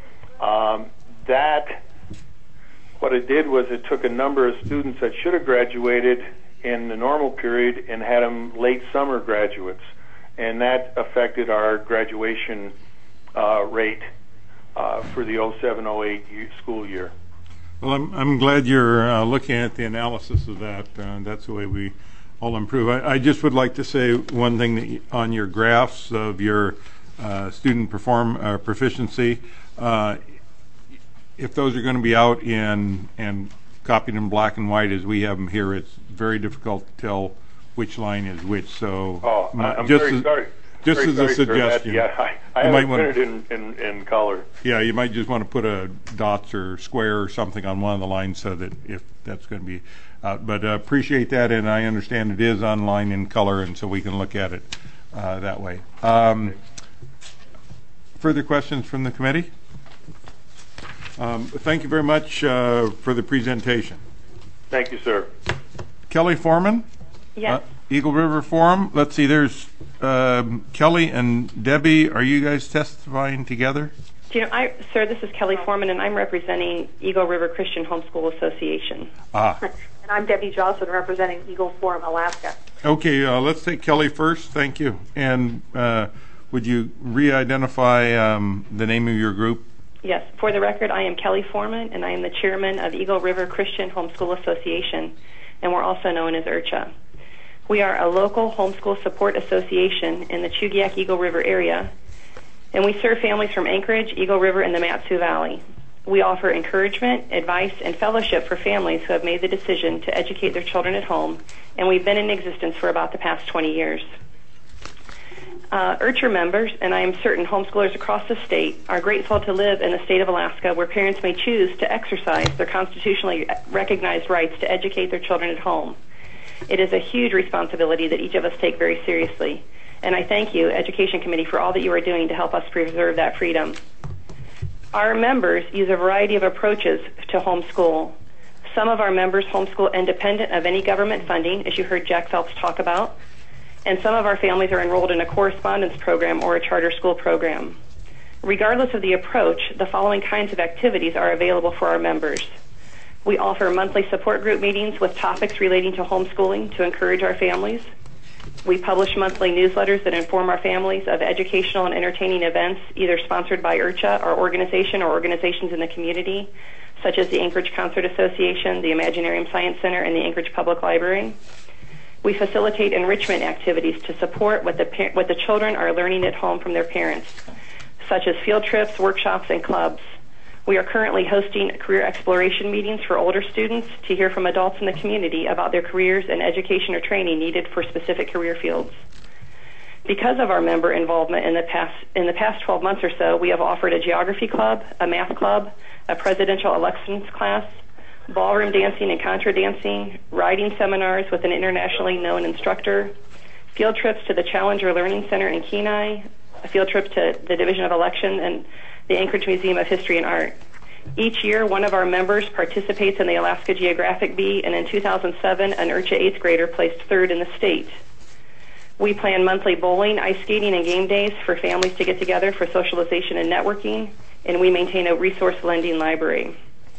What it did was it took a number of students that should have graduated in the normal period and had them late summer graduates, and that affected our graduation rate for the 07-08 school year. Well, I'm glad you're looking at the analysis of that. That's the way we all improve. I just would like to say one thing that on your graphs of your student proficiency, if those are going to be out and copied in black and white as we have them here, it's very difficult to tell which line is which. So, I'm very sorry. Just as a suggestion. Yeah, I haven't printed in color. Yeah, you might just want to put a dots or square or something on one of the lines so that if that's going to be out. But appreciate that, and I understand it is online in color, and so we can look at it that way. Further questions from the committee? Thank you very much for the presentation. Thank you, sir. Kelly Foreman? Yes. Eagle River Forum. Let's see, there's Kelly and Debbie. Are you guys testifying together? Sir, this is Kelly Foreman, and I'm representing Eagle River Christian Homeschool Association. And I'm Debbie Johnson, representing Eagle Forum, Alaska. Okay, let's take Kelly first. Thank you. And would you re-identify the name of your group? Yes. For the record, I am Kelly Foreman, and I am the chairman of Eagle River Christian Homeschool Association, and we're also known as IRCHA. We are a local homeschool support association in the Chugiak Eagle River area, and we serve families from Anchorage, Eagle River, and the Mat-Su Valley. We offer encouragement, advice, and fellowship for families who have made the decision to educate their children at home, and we've been in existence for about the past 20 years. IRCHR members, and I am certain homeschoolers across the state, are grateful to live in the state of Alaska where parents may choose to exercise their constitutionally recognized rights to educate their children at home. It is a huge responsibility that each of us take very seriously, and I thank you, Education Committee, for all that you are doing to help us preserve that freedom. Our members use a variety of approaches to homeschool. Some of our members homeschool independent of any government funding, as you heard Jack Phelps talk about, and some of our families are enrolled in a correspondence program or a charter school program. Regardless of the approach, the following kinds of activities are available for our members. We offer monthly support group meetings with topics relating to homeschooling to encourage our families. We publish monthly newsletters that inform our families of educational and entertaining events, either sponsored by IRCHA, our organization, or organizations in the community, such as the Anchorage Concert Association, the Imaginarium Science Center, and the Anchorage Public Library. We facilitate enrichment activities to support what the children are learning at home from their parents, such as field trips, workshops, and clubs. We are currently hosting career exploration meetings for older students to hear from adults in the community about their careers and education or training needed for specific career fields. Because of our member involvement in the past 12 months or so, we have offered a geography club, a math club, a presidential elections class, ballroom dancing and contra dancing, riding seminars with an internationally known instructor, field trips to the Challenger Learning Center in Kenai, a field trip to the Division of Election and the Anchorage Museum of History and Art. Each year, one of our members participates in the Alaska Geographic Bee, and in 2007, an IRCHA 8th grader placed third in the state. We plan monthly bowling, ice skating, and game days for families to get together for socialization and networking, and we maintain a resource lending library.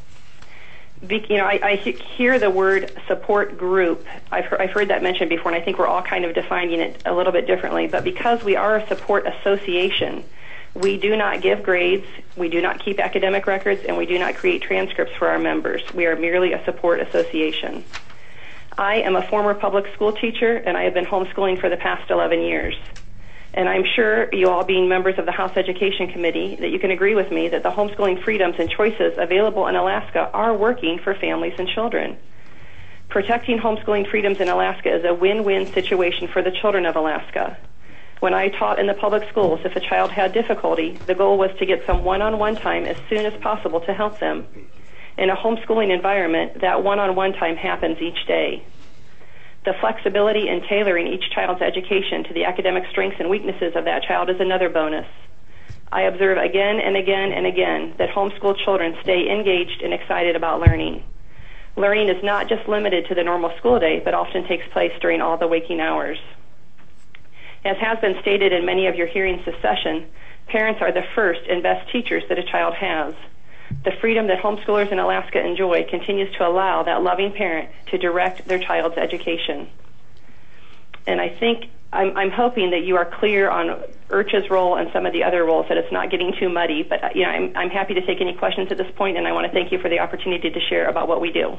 I hear the word support group. I've heard that mentioned before, and I think we're all kind of defining it a little bit differently. But because we are a support association, we do not give grades, we do not keep academic records, and we do not create transcripts for our members. We are merely a support association. I am a former public school teacher, and I have been homeschooling for the past 11 years. And I'm sure you all, being members of the House Education Committee, that you can agree with me that the homeschooling freedoms and choices available in Alaska are working for families and children. Protecting homeschooling freedoms in Alaska is a win-win situation for the children of Alaska. When I taught in the public schools, if a child had difficulty, the goal was to get some one-on-one time as soon as possible to help them. In a homeschooling environment, that one-on-one time happens each day. The flexibility in tailoring each child's education to the academic strengths and weaknesses of that child is another bonus. I observe again and again and again that homeschool children stay engaged and excited about learning. Learning is not just limited to the normal school day, but often takes place during all the waking hours. As has been stated in many of your hearings this session, parents are the first and best teachers that a child has. The freedom that homeschoolers in Alaska enjoy continues to allow that loving parent to direct their child's education. And I think I'm hoping that you are clear on IRCHA's role and some of the other roles, that it's not getting too muddy. But I'm happy to take any questions at this point, and I want to thank you for the opportunity to share about what we do.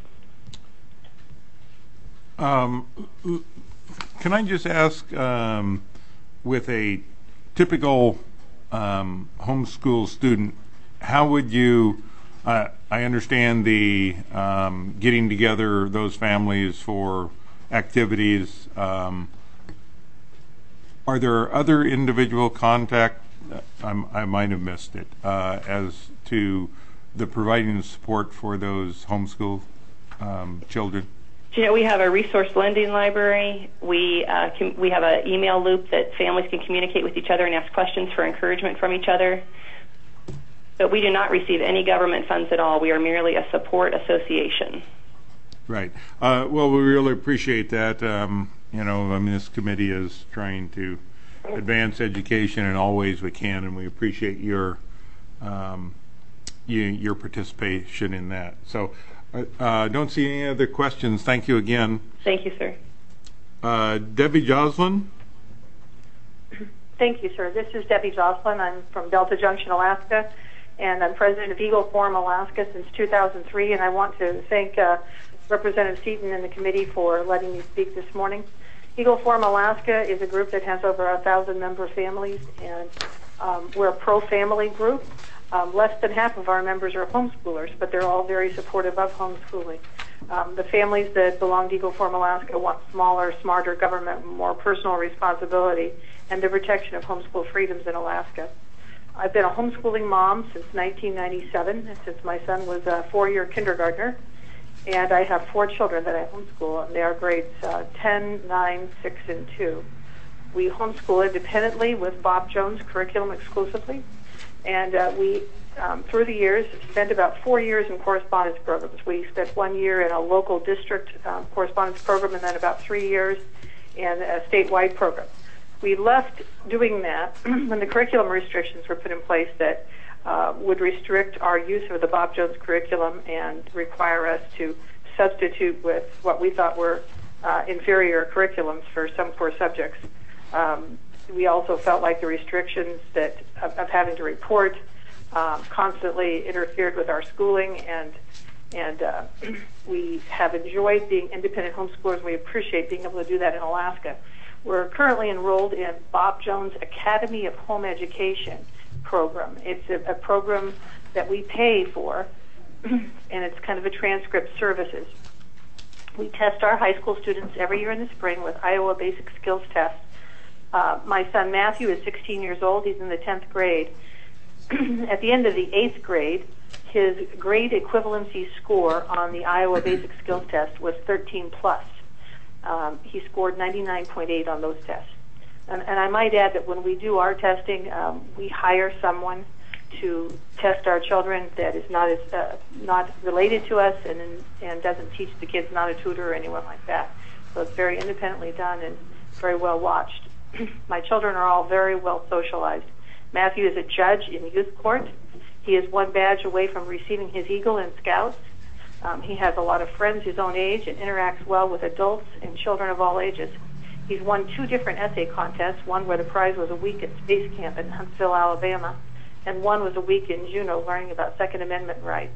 Can I just ask, with a typical homeschool student, how would you, I understand the getting together those families for activities. Are there other individual contact, I might have missed it, as to the providing support for those homeschool children? We have a resource lending library. We have an email loop that families can communicate with each other and ask questions for encouragement from each other. But we do not receive any government funds at all. We are merely a support association. Right. Well, we really appreciate that. This committee is trying to advance education in all ways we can, and we appreciate your participation in that. So, don't see any other questions. Thank you again. Thank you, sir. Debbie Joslin. Thank you, sir. This is Debbie Joslin. I'm from Delta Junction, Alaska, and I'm president of Eagle Forum Alaska since 2003, and I want to thank Representative Seaton and the committee for letting me speak this morning. Eagle Forum Alaska is a group that has over 1,000 member families, and we're a pro-family group. Less than half of our members are homeschoolers, but they're all very supportive of homeschooling. The families that belong to Eagle Forum Alaska want smaller, smarter government, more personal responsibility, and the protection of homeschool freedoms in Alaska. I've been a homeschooling mom since 1997, since my son was a 4-year kindergartner, and I have 4 children that I homeschool, and they are grades 10, 9, 6, and 2. We homeschool independently with Bob Jones curriculum exclusively, and we, through the years, spent about 4 years in correspondence programs. We spent 1 year in a local district correspondence program, and then about 3 years in a statewide program. We left doing that when the curriculum restrictions were put in place that would restrict our use of the Bob Jones curriculum and require us to substitute with what we thought were inferior curriculums for some core subjects. We also felt like the restrictions of having to report constantly interfered with our schooling, and we have enjoyed being independent homeschoolers. We appreciate being able to do that in Alaska. We're currently enrolled in Bob Jones Academy of Home Education program. It's a program that we pay for, and it's kind of a transcript services. We test our high school students every year in the spring with Iowa Basic Skills Test. My son Matthew is 16 years old. He's in the 10th grade. At the end of the 8th grade, his grade equivalency score on the Iowa Basic Skills Test was 13 plus. He scored 99.8 on those tests. And I might add that when we do our testing, we hire someone to test our children that is not related to us and doesn't teach the kids, not a tutor or anyone like that. So it's very independently done and very well watched. My children are all very well socialized. Matthew is a judge in youth court. He is 1 badge away from receiving his Eagle in Scouts. He has a lot of friends his own age and interacts well with adults and children of all ages. He's won 2 different essay contests, one where the prize was a week at Space Camp in Huntsville, Alabama, and one was a week in Juneau learning about Second Amendment rights.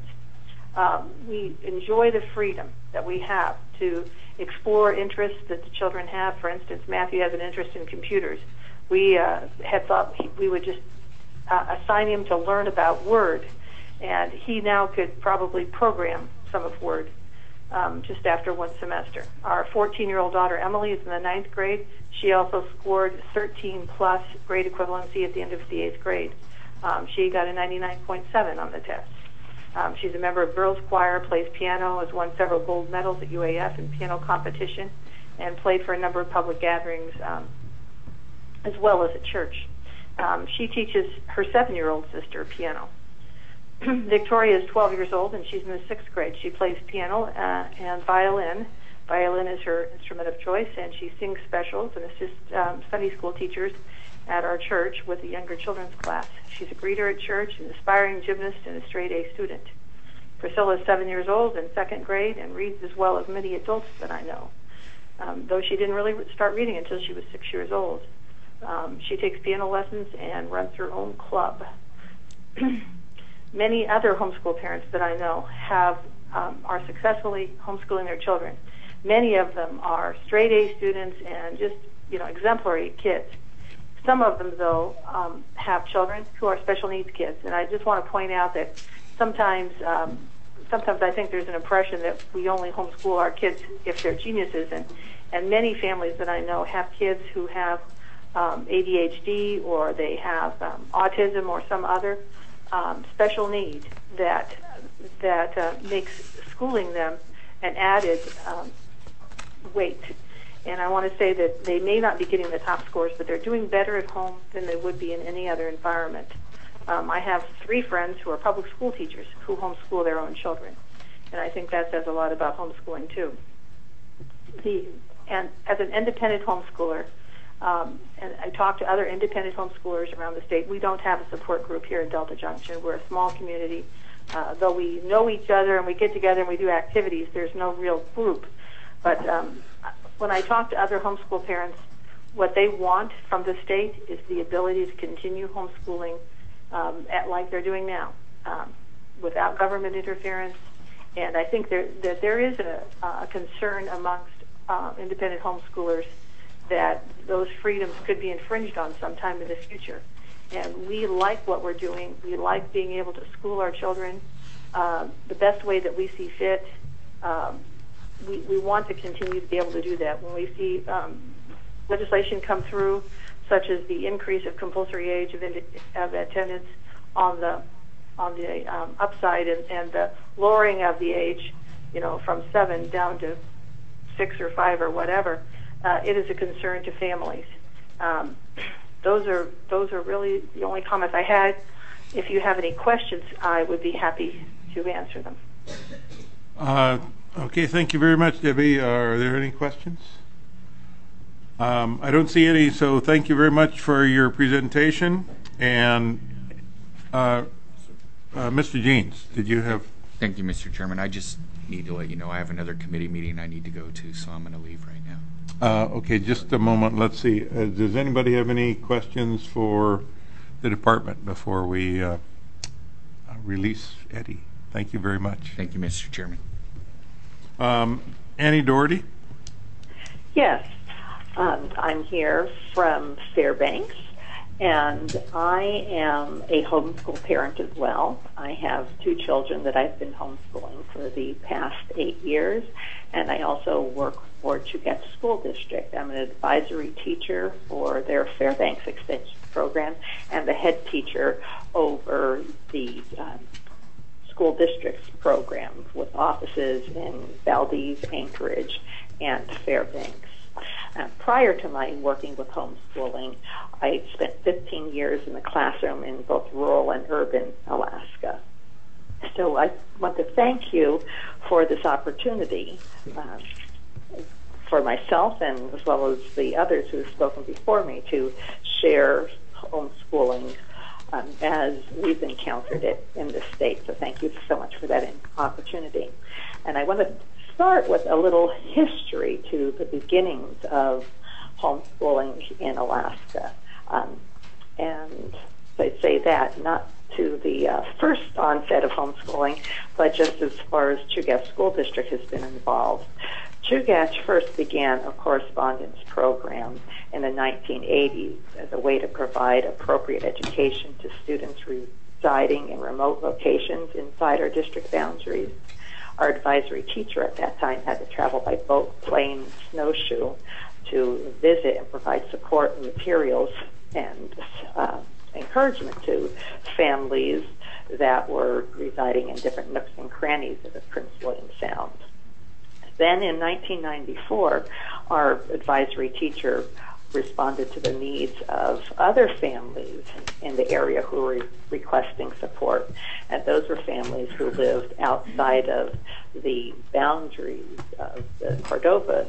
We enjoy the freedom that we have to explore interests that the children have. For instance, Matthew has an interest in computers. We had thought we would just assign him to learn about Word, and he now could probably program some of Word just after 1 semester. Our 14-year-old daughter Emily is in the 9th grade. She also scored 13 plus grade equivalency at the end of the 8th grade. She got a 99.7 on the test. She's a member of Girls Choir, plays piano, has won several gold medals at UAF in piano competition, and played for a number of public gatherings as well as at church. She teaches her 7-year-old sister piano. Victoria is 12 years old, and she's in the 6th grade. She plays piano and violin. Violin is her instrument of choice, and she sings specials and assists Sunday school teachers at our church with the younger children's class. She's a greeter at church, an aspiring gymnast, and a straight-A student. Priscilla is 7 years old in 2nd grade and reads as well as many adults that I know, though she didn't really start reading until she was 6 years old. She takes piano lessons and runs her own club. Many other homeschool parents that I know are successfully homeschooling their children. Many of them are straight-A students and just exemplary kids. Some of them, though, have children who are special needs kids, and I just want to point out that sometimes I think there's an impression that we only homeschool our kids if they're geniuses, and many families that I know have kids who have ADHD or they have autism or some other special need that makes schooling them an added weight. And I want to say that they may not be getting the top scores, but they're doing better at home than they would be in any other environment. I have 3 friends who are public school teachers who homeschool their own children, and I think that says a lot about homeschooling too. And as an independent homeschooler, and I talk to other independent homeschoolers around the state, we don't have a support group here in Delta Junction. We're a small community. Though we know each other and we get together and we do activities, there's no real group. But when I talk to other homeschool parents, what they want from the state is the ability to continue homeschooling like they're doing now. without government interference. And I think that there is a concern amongst independent homeschoolers that those freedoms could be infringed on sometime in the future. And we like what we're doing. We like being able to school our children the best way that we see fit. We want to continue to be able to do that. When we see legislation come through, such as the increase of compulsory age of attendance on the upside and the lowering of the age, from 7 down to 6 or 5 or whatever, it is a concern to families. Those are really the only comments I had. If you have any questions, I would be happy to answer them. Okay, thank you very much, Debbie. Are there any questions? I don't see any, so thank you very much for your presentation. And Mr. Jeans, did you have? Thank you, Mr. Chairman. I just need to let you know I have another committee meeting I need to go to, so I'm going to leave right now. Okay, just a moment. Let's see. Does anybody have any questions for the department before we release Eddie? Thank you very much. Thank you, Mr. Chairman. Annie Doherty? Yes, I'm here from Fairbanks, and I am a homeschool parent as well. I have 2 children that I've been homeschooling for the past 8 years, and I also work for Chugach School District. I'm an advisory teacher for their Fairbanks Extension program and the head teacher over the school district's programs with offices in Valdez, Anchorage, and Fairbanks. Prior to my working with homeschooling, I spent 15 years in the classroom in both rural and urban Alaska. So I want to thank you for this opportunity for myself and as well as the others who have spoken before me to share homeschooling as we've encountered it in this state. So thank you so much for that opportunity. And I want to start with a little history to the beginnings of homeschooling in Alaska. And I say that not to the first onset of homeschooling, but just as far as Chugach School District has been involved. Chugach first began a correspondence program in the 1980s as a way to provide appropriate education to students residing in remote locations inside our district boundaries. Our advisory teacher at that time had to travel by boat, plane, snowshoe to visit and provide support and materials and encouragement to families that were residing in different nooks and crannies of the Prince William Sound. Then in 1994, our advisory teacher responded to the needs of other families in the area who were requesting support. And those were families who lived outside of the boundaries of the Cordova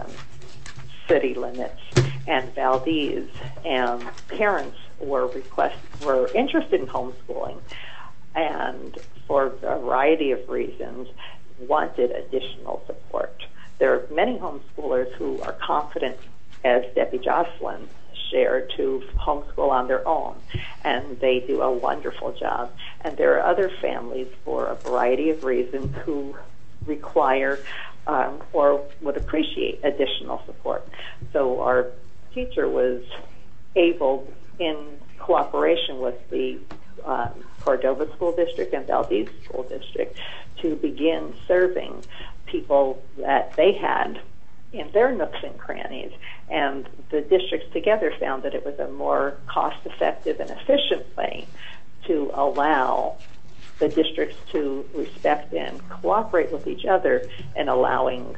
city limits and Valdez. And parents were interested in homeschooling and for a variety of reasons wanted additional support. There are many homeschoolers who are confident, as Debbie Jocelyn shared, to homeschool on their own, and they do a wonderful job. And there are other families, for a variety of reasons, who require or would appreciate additional support. So our teacher was able, in cooperation with the Cordova School District and Valdez School District, to begin serving people that they had in their nooks and crannies. And the districts together found that it was a more cost-effective and efficient way to allow the districts to respect and cooperate with each other in allowing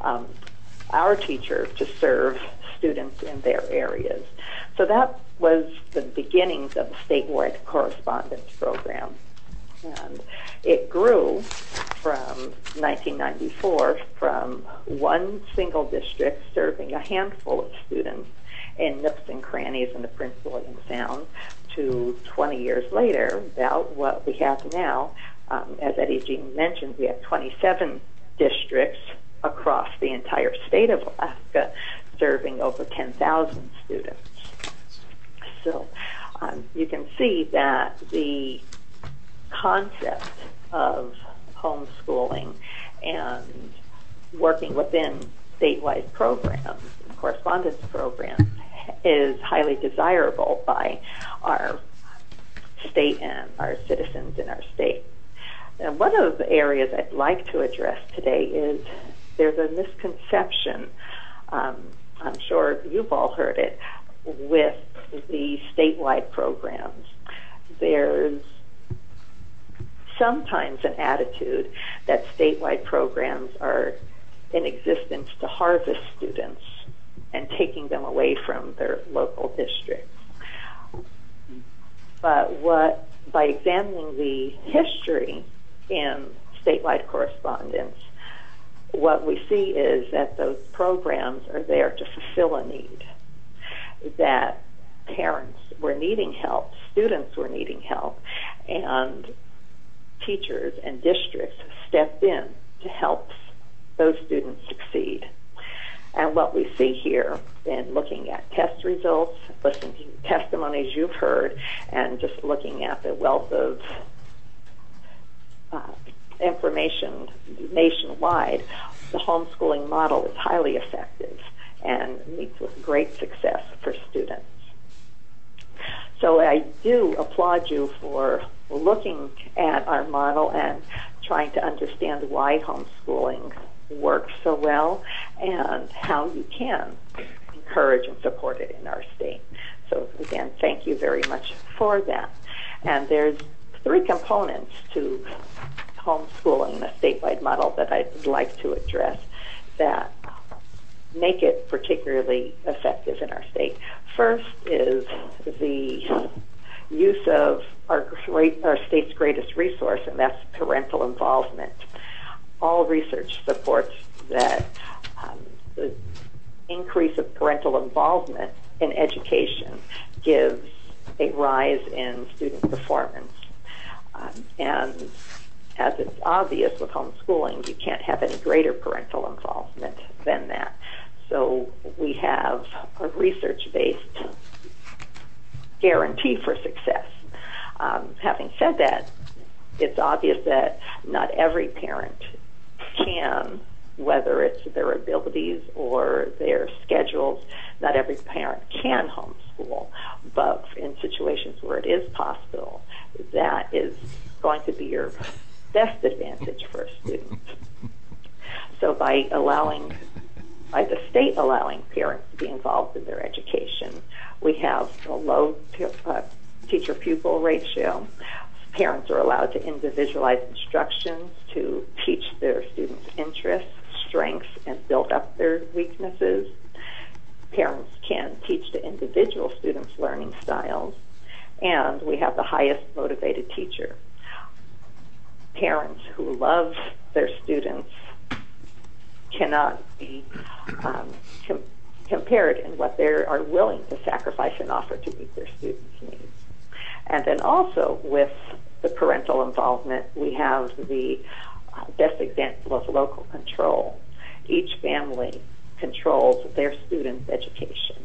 our teacher to serve students in their areas. So that was the beginnings of the statewide correspondence program. And it grew from 1994 from one single district serving a handful of students in nooks and crannies in the Prince William Sound to 20 years later, about what we have now. As Eddie Jean mentioned, we have 27 districts across the entire state of Alaska serving over 10,000 students. So you can see that the concept of homeschooling and working within statewide programs, correspondence programs, is highly desirable by our state and our citizens in our state. And one of the areas I'd like to address today is there's a misconception, I'm sure you've all heard it, with the statewide programs. There's sometimes an attitude that statewide programs are in existence to harvest students and taking them away from their local districts. But by examining the history in statewide correspondence, what we see is that those programs are there to fulfill a need, that parents were needing help, students were needing help, and teachers and districts stepped in to help those students succeed. And what we see here in looking at test results, listening to testimonies you've heard, and just looking at the wealth of information nationwide, the homeschooling model is highly effective and meets with great success for students. So I do applaud you for looking at our model and trying to understand why homeschooling works so well and how you can encourage and support it in our state. So again, thank you very much for that. And there's 3 components to homeschooling, the statewide model, that I'd like to address that make it particularly effective in our state. First is the use of our state's greatest resource, and that's parental involvement. All research supports that the increase of parental involvement in education gives a rise in student performance. And as it's obvious with homeschooling, you can't have any greater parental involvement than that. So we have a research-based guarantee for success. Having said that, it's obvious that not every parent can, whether it's their abilities or their schedules, not every parent can homeschool. But in situations where it is possible, that is going to be your best advantage for a student. So by the state allowing parents to be involved in their education, we have a low teacher-pupil ratio. Parents are allowed to individualize instructions to teach their students' interests, strengths, and build up their weaknesses. Parents can teach the individual students' learning styles, and we have the highest motivated teacher. Parents who love their students cannot be compared in what they are willing to sacrifice and offer to meet their students' needs. And then also with the parental involvement, we have the best example of local control. Each family controls their students' education.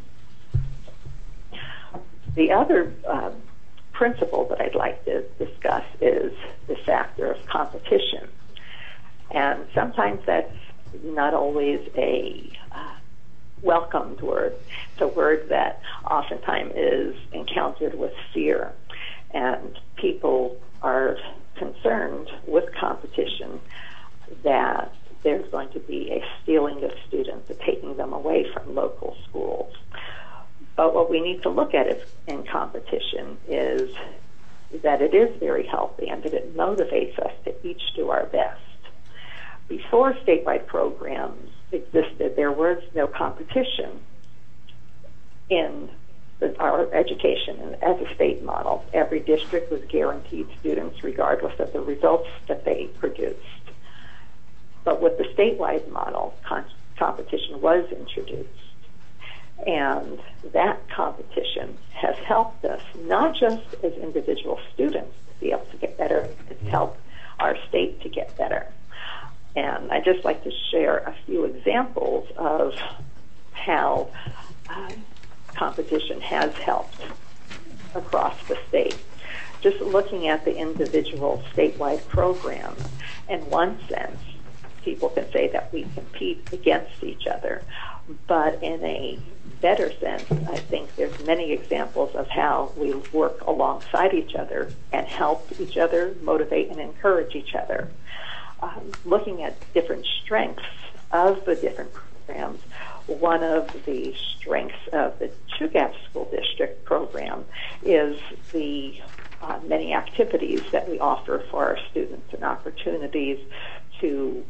The other principle that I'd like to discuss is the factor of competition. And sometimes that's not always a welcomed word. It's a word that oftentimes is encountered with fear. And people are concerned with competition that there's going to be a stealing of students, of taking them away from local schools. But what we need to look at in competition is that it is very healthy and that it motivates us to each do our best. Before statewide programs existed, there was no competition in our education. And as a state model, every district was guaranteed students regardless of the results that they produced. But with the statewide model, competition was introduced. And that competition has helped us, not just as individual students to be able to get better, it's helped our state to get better. And I'd just like to share a few examples of how competition has helped across the state. just looking at the individual statewide programs, in one sense, people can say that we compete against each other, but in a better sense, I think there's many examples of how we work alongside each other and help each other, motivate and encourage each other. Looking at different strengths of the different programs, one of the strengths of the Chugach School District program is the many activities that we offer for our students and opportunities to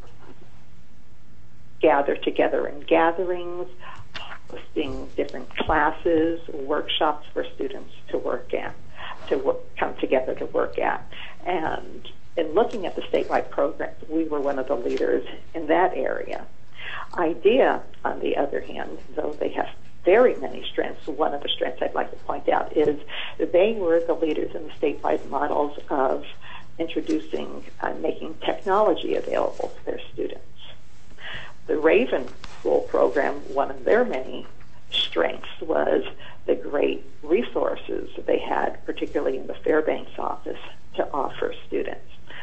gather together in gatherings, hosting different classes, workshops for students to work at, come together to work at. And in looking at the statewide programs, we were one of the leaders in that area. IDEA, on the other hand, though they have very many strengths, one of the strengths I'd like to point out is that they were the leaders in the statewide models of introducing and making technology available to their students. The Raven School program, one of their many strengths was the great resources they had, particularly in the Fairbanks office, to offer students.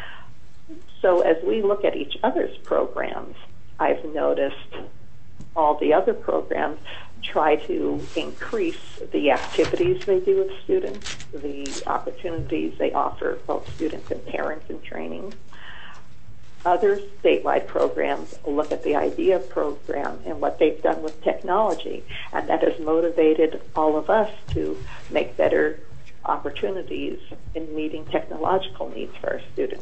So as we look at each other's programs, I've noticed all the other programs try to increase the activities they do with students, the opportunities they offer both students and parents in training. Other statewide programs look at the IDEA program and what they've done with technology, and that has motivated all of us to make better opportunities in meeting technological needs for our students.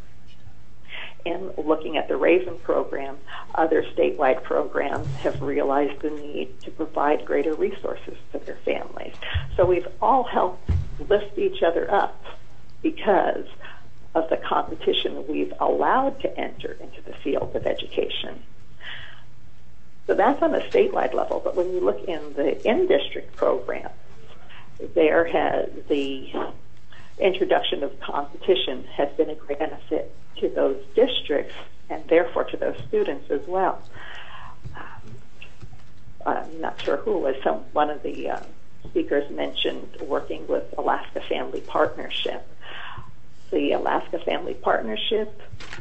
In looking at the Raven program, other statewide programs have realized the need to provide greater resources to their families. So we've all helped lift each other up because of the competition we've allowed to enter into the field of education. So that's on a statewide level, but when you look in the in-district program, there has the introduction of competition has been a great benefit to those districts and therefore to those students as well. I'm not sure who was one of the speakers mentioned working with Alaska Family Partnership. The Alaska Family Partnership,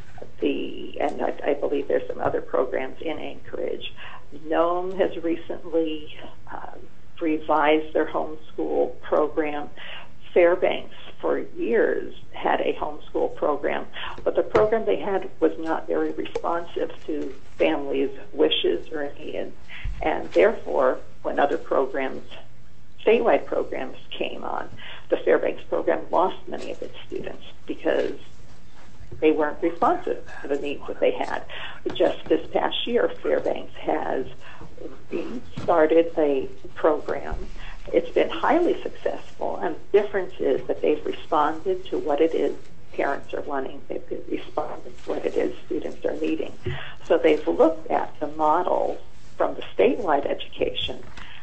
and I believe there's some other programs in Anchorage. Nome has recently revised their homeschool program. Fairbanks, for years, had a homeschool program, but the program they had was not very responsive to families' wishes or needs, and therefore, when other programs, statewide programs, came on, the Fairbanks program lost many of its students because they weren't responsive to the needs that they had. Just this past year, Fairbanks has started a program. It's been highly successful, and the difference is that they've responded to what it is parents are wanting. They've responded to what it is students are needing. So they've looked at the model from the statewide education.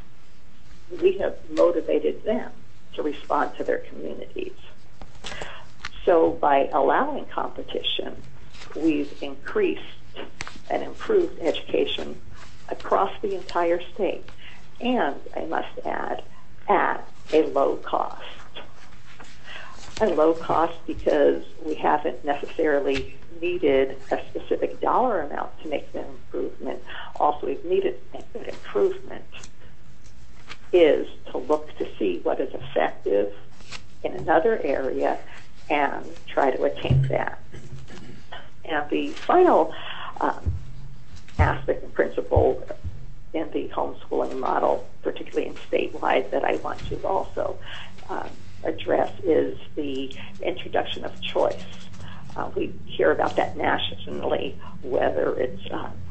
We have motivated them to respond to their communities. So by allowing competition, we've increased and improved education across the entire state, and I must add, at a low cost. A low cost because we haven't necessarily needed a specific dollar amount to make the improvement. Also, we've needed to make that improvement is to look to see what is effective in another area and try to attain that. And the final aspect and principle in the homeschooling model, particularly in statewide, that I want to also address is the introduction of choice. We hear about that nationally, whether it's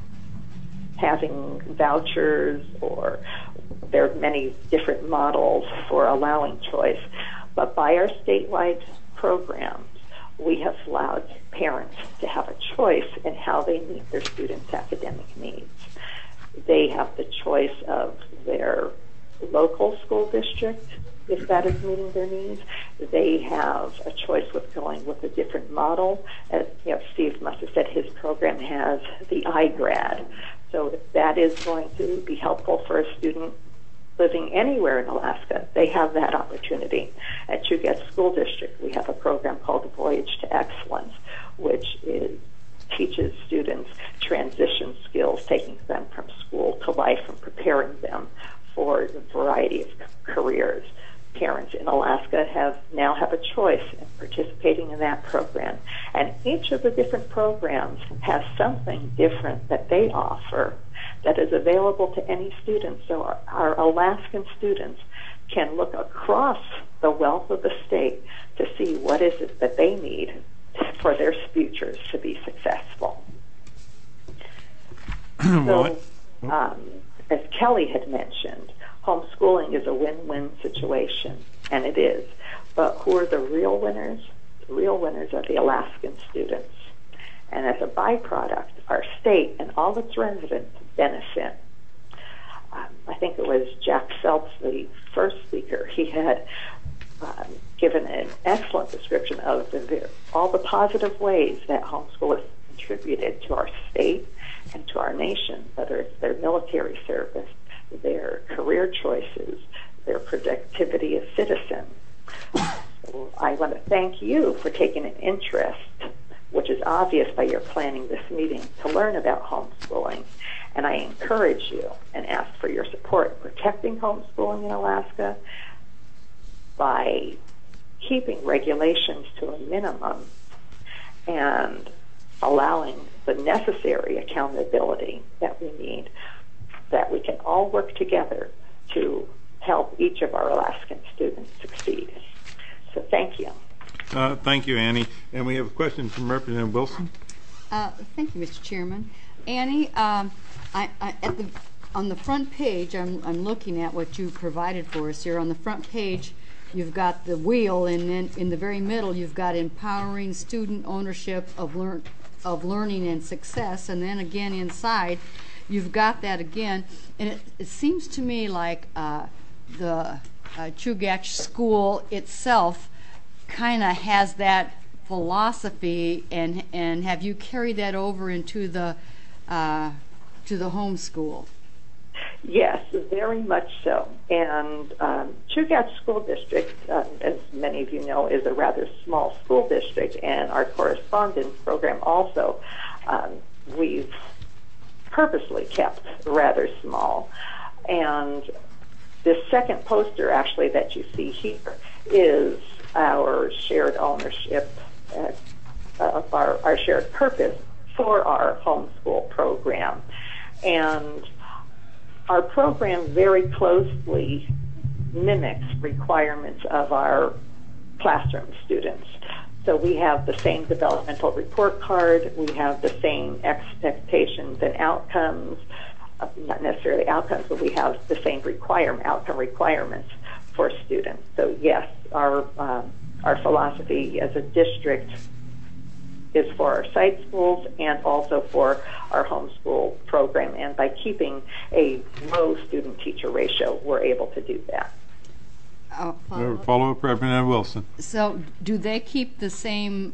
having vouchers or there are many different models for allowing choice. But by our statewide programs, we have allowed parents to have a choice in how they meet their students' academic needs. They have the choice of their local school district, if that is meeting their needs. They have a choice with going with a different model. As Steve must have said, his program has the iGrad. So if that is going to be helpful for a student, living anywhere in Alaska, they have that opportunity. At Chugach School District, we have a program called Voyage to Excellence, which teaches students transition skills, taking them from school to life and preparing them for a variety of careers. Parents in Alaska now have a choice in participating in that program. And each of the different programs has something different that they offer that is available to any student. So our Alaskan students can look across the wealth of the state to see what is it that they need for their futures to be successful. So, as Kelly had mentioned, homeschooling is a win-win situation, and it is. But who are the real winners? The real winners are the Alaskan students. And as a byproduct, our state and all its residents benefit. I think it was Jack Phelps, the first speaker. He had given an excellent description of all the positive ways that homeschool has contributed to our state and to our nation, whether it's their military service, their career choices, their productivity as citizens. So I want to thank you for taking an interest, which is obvious by your planning this meeting, to learn about homeschooling. And I encourage you and ask for your support in protecting homeschooling in Alaska by keeping regulations to a minimum and allowing the necessary accountability that we need, that we can all work together to help each of our Alaskan students succeed. So thank you. Thank you, Annie. And we have a question from Representative Wilson. Thank you, Mr. Chairman. Annie, on the front page, I'm looking at what you provided for us here. On the front page, you've got the wheel, and then in the very middle, you've got empowering student ownership of learning and success, and then again inside, you've got that again. And it seems to me like the Chugach School itself kind of has that philosophy, and have you carried that over into the homeschool? Yes, very much so. And Chugach School District, as many of you know, is a rather small school district, and our correspondence program also we've purposely kept rather small. And this second poster, actually, that you see here is our shared ownership of our shared purpose for our homeschool program. And our program very closely mimics requirements of our classroom students. So we have the same developmental report card, we have the same expectations and outcomes, not necessarily outcomes, but we have the same outcome requirements for students. So yes, our philosophy as a district is for our site schools and also for our homeschool program. And by keeping a low student-teacher ratio, we're able to do that. Follow-up, Representative Wilson. So do they keep the same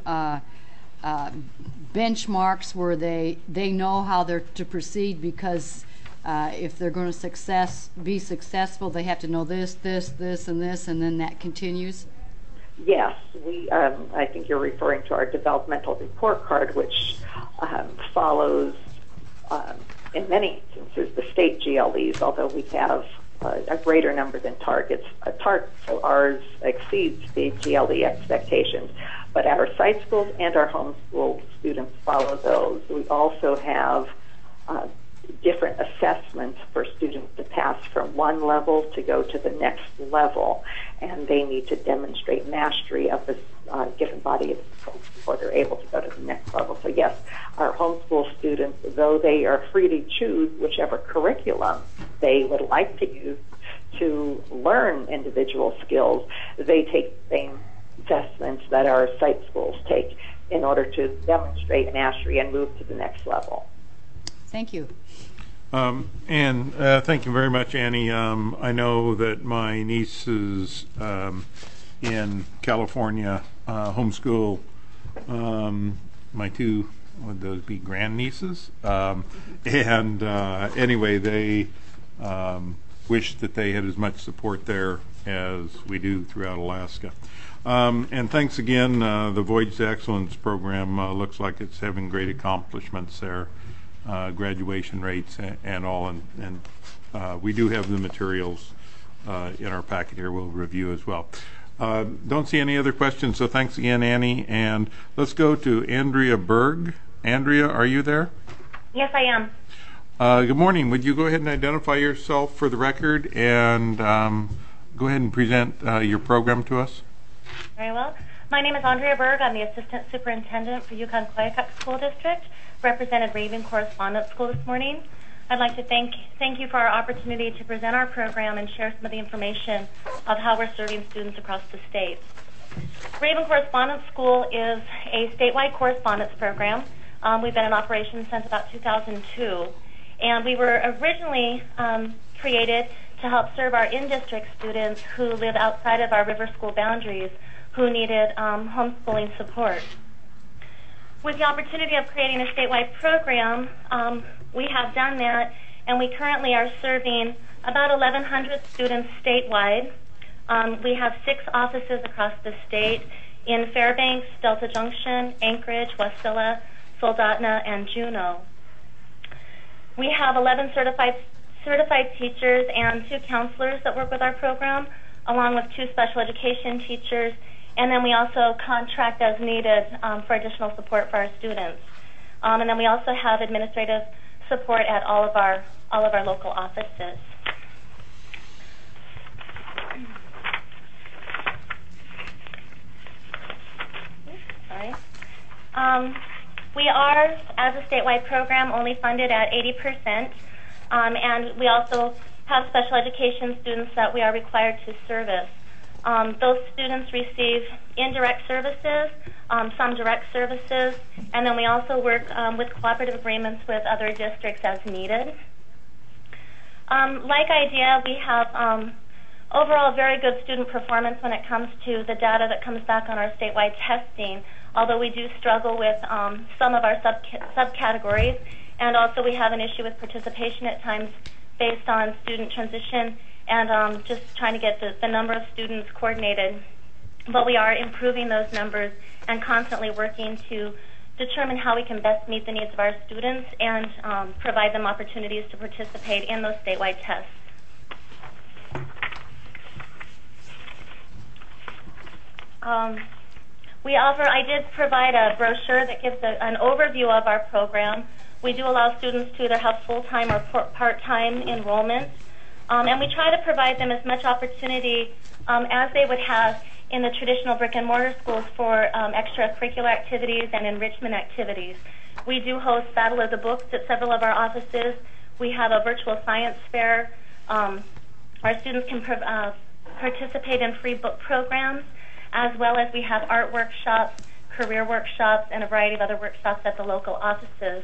benchmarks where they know how they're to proceed? Because if they're going to be successful, they have to know this, and this, and then that continues? Yes, I think you're referring to our developmental report card, which follows, in many instances, the state GLEs, although we have a greater number than targets. So ours exceeds the GLE expectations. But our site schools and our homeschool students follow those. We also have different assessments for students to pass from one level to go to the next level, and they need to demonstrate mastery of this given body of skills before they're able to go to the next level. So yes, our homeschool students, though they are free to choose whichever curriculum they would like to use to learn individual skills, they take the same assessments that our site schools take in order to demonstrate mastery and move to the next level. Thank you. And thank you very much, Annie. I know that my nieces in California homeschool my two, would those be grandnieces? And anyway, they wish that they had as much support there as we do throughout Alaska. And thanks again. The Voyage to Excellence program looks like it's having great accomplishments there, graduation rates and all. And we do have the materials in our packet here we'll review as well. Don't see any other questions, so thanks again, Annie. And let's go to Andrea Berg. Andrea, are you there? Yes, I am. Good morning. Would you go ahead and identify yourself for the record and go ahead and present your program to us? Very well. My name is Andrea Berg. I'm the Assistant Superintendent for Yukon-Koyukuk School District, represented Raven Correspondence School this morning. I'd like to thank you for our opportunity to present our program and share some of the information of how we're serving students across the state. Raven Correspondence School is a statewide correspondence program. We've been in operation since about 2002, and we were originally created to help serve our in-district students who live outside of our river school boundaries who needed homeschooling support. With the opportunity of creating a statewide program, we have done that, and we currently are serving about 1,100 students statewide. We have 6 offices across the state in Fairbanks, Delta Junction, Anchorage, Wasilla, Soldotna, and Juneau. We have 11 certified teachers and 2 counselors that work with our program, along with 2 special education teachers, and then we also contract as needed for additional support for our students. And then we also have administrative support at all of our local offices. Sorry. We are, as a statewide program, only funded at 80%, and we also have special education students that we are required to service. Those students receive indirect services, some direct services, and then we also work with cooperative agreements with other districts as needed. Like IDEA, we have overall very good student performance when it comes to the data that comes back on our statewide testing, although we do struggle with some of our subcategories, and also we have an issue with participation at times based on student transition and just trying to get the number of students coordinated. But we are improving those numbers and constantly working to determine how we can best meet the needs of our students and provide them opportunities to participate in those statewide tests. I did provide a brochure that gives an overview of our program. We do allow students to either have full-time or part-time enrollment. And we try to provide them as much opportunity as they would have in the traditional brick-and-mortar schools for extracurricular activities and enrichment activities. We do host Battle of the Books at several of our offices. We have a virtual science fair. Our students can participate in free book programs, as well as we have art workshops, career workshops, and a variety of other workshops at the local offices.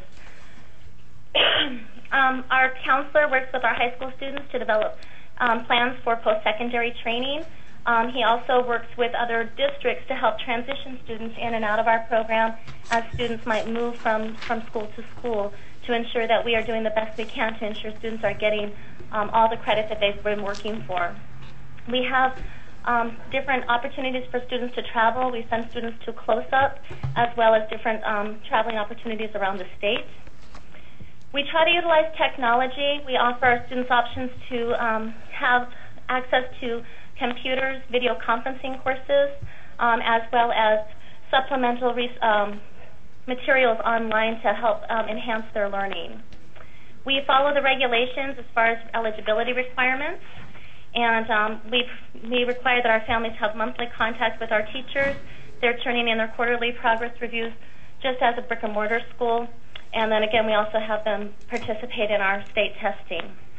Our counselor works with our high school students to develop plans for post-secondary training. He also works with other districts to help transition students in and out of our program as students might move from school to school to ensure that we are doing the best we can to ensure students are getting all the credit that they've been working for. We have different opportunities for students to travel. We send students to Close-Up, as well as different traveling opportunities around the state. We try to utilize technology. We offer our students options to have access to computers, video conferencing courses, as well as supplemental materials online to help enhance their learning. We follow the regulations as far as eligibility requirements, and we require that our families have monthly contact with our teachers. They're turning in their quarterly progress reviews just as a brick-and-mortar school. And then again, we also have them participate in our state testing.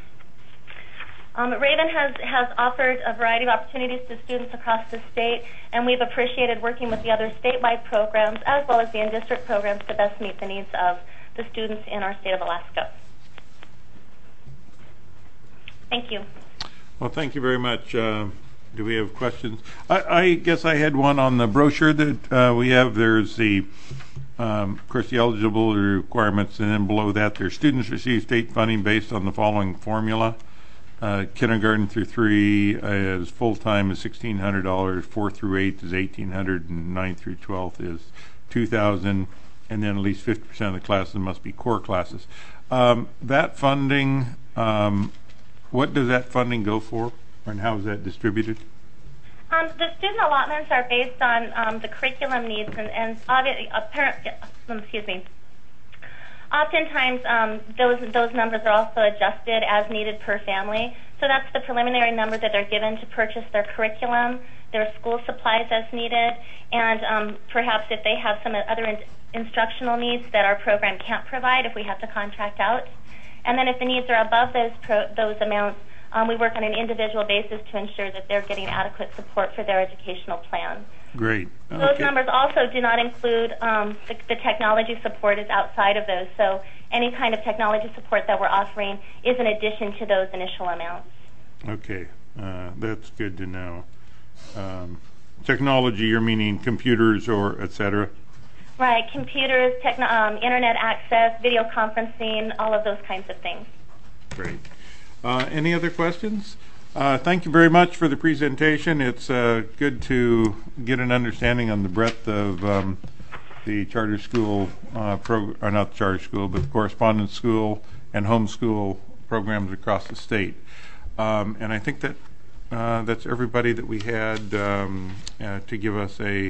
Raven has offered a variety of opportunities to students across the state, and we've appreciated working with the other statewide programs as well as the in-district programs to best meet the needs of the students in our state of Alaska. Thank you. Well, thank you very much. Do we have questions? I guess I had one on the brochure that we have. There's the of course, the eligibility requirements, and then below that, their students receive state funding based on the following formula. Kindergarten through 3 is full-time is $1,600. 4 through 8 is $1,800, and 9 through 12 is $2,000. And then at least 50% of the classes must be core classes. That funding, what does that funding go for, and how is that distributed? The student allotments are based on the curriculum needs, and oftentimes those numbers are also adjusted as needed per family. So that's the preliminary number that they're given to purchase their curriculum, their school supplies as needed, and perhaps if they have some other instructional needs that our program can't provide, if we have to contract out. And then if the needs are above those amounts, we work on an individual basis to ensure that they're getting adequate support for their educational plan. Great. Okay. Those numbers also do not include the technology support is outside of those. So any kind of technology support that we're offering is in addition to those initial amounts. Okay, that's good to know. Technology, you're meaning computers or et cetera? Right, computers, internet access, video conferencing, all of those kinds of things. Great. Any other questions? Thank you very much for the presentation. It's good to get an understanding on the breadth of the charter school, not the charter school, but the correspondence school and homeschool programs across the state. And I think that that's everybody that we had to give us a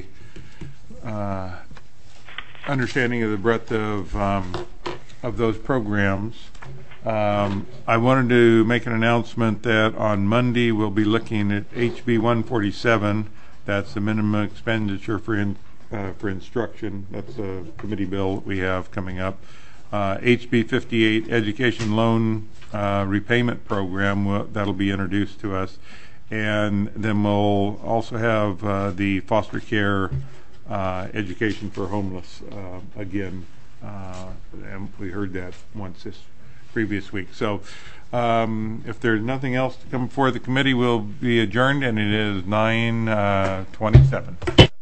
understanding of the breadth of those programs. I wanted to make an announcement that on Monday we'll be looking at HB 147. That's the minimum expenditure for instruction. That's a committee bill that we have coming up. HB 58, Education Loan Repayment Program, that'll be introduced to us. And then we'll also have the foster care education for homeless again. And we heard that once this previous week. So if there's nothing else to come before the committee, we'll be adjourned, and it is 9:27.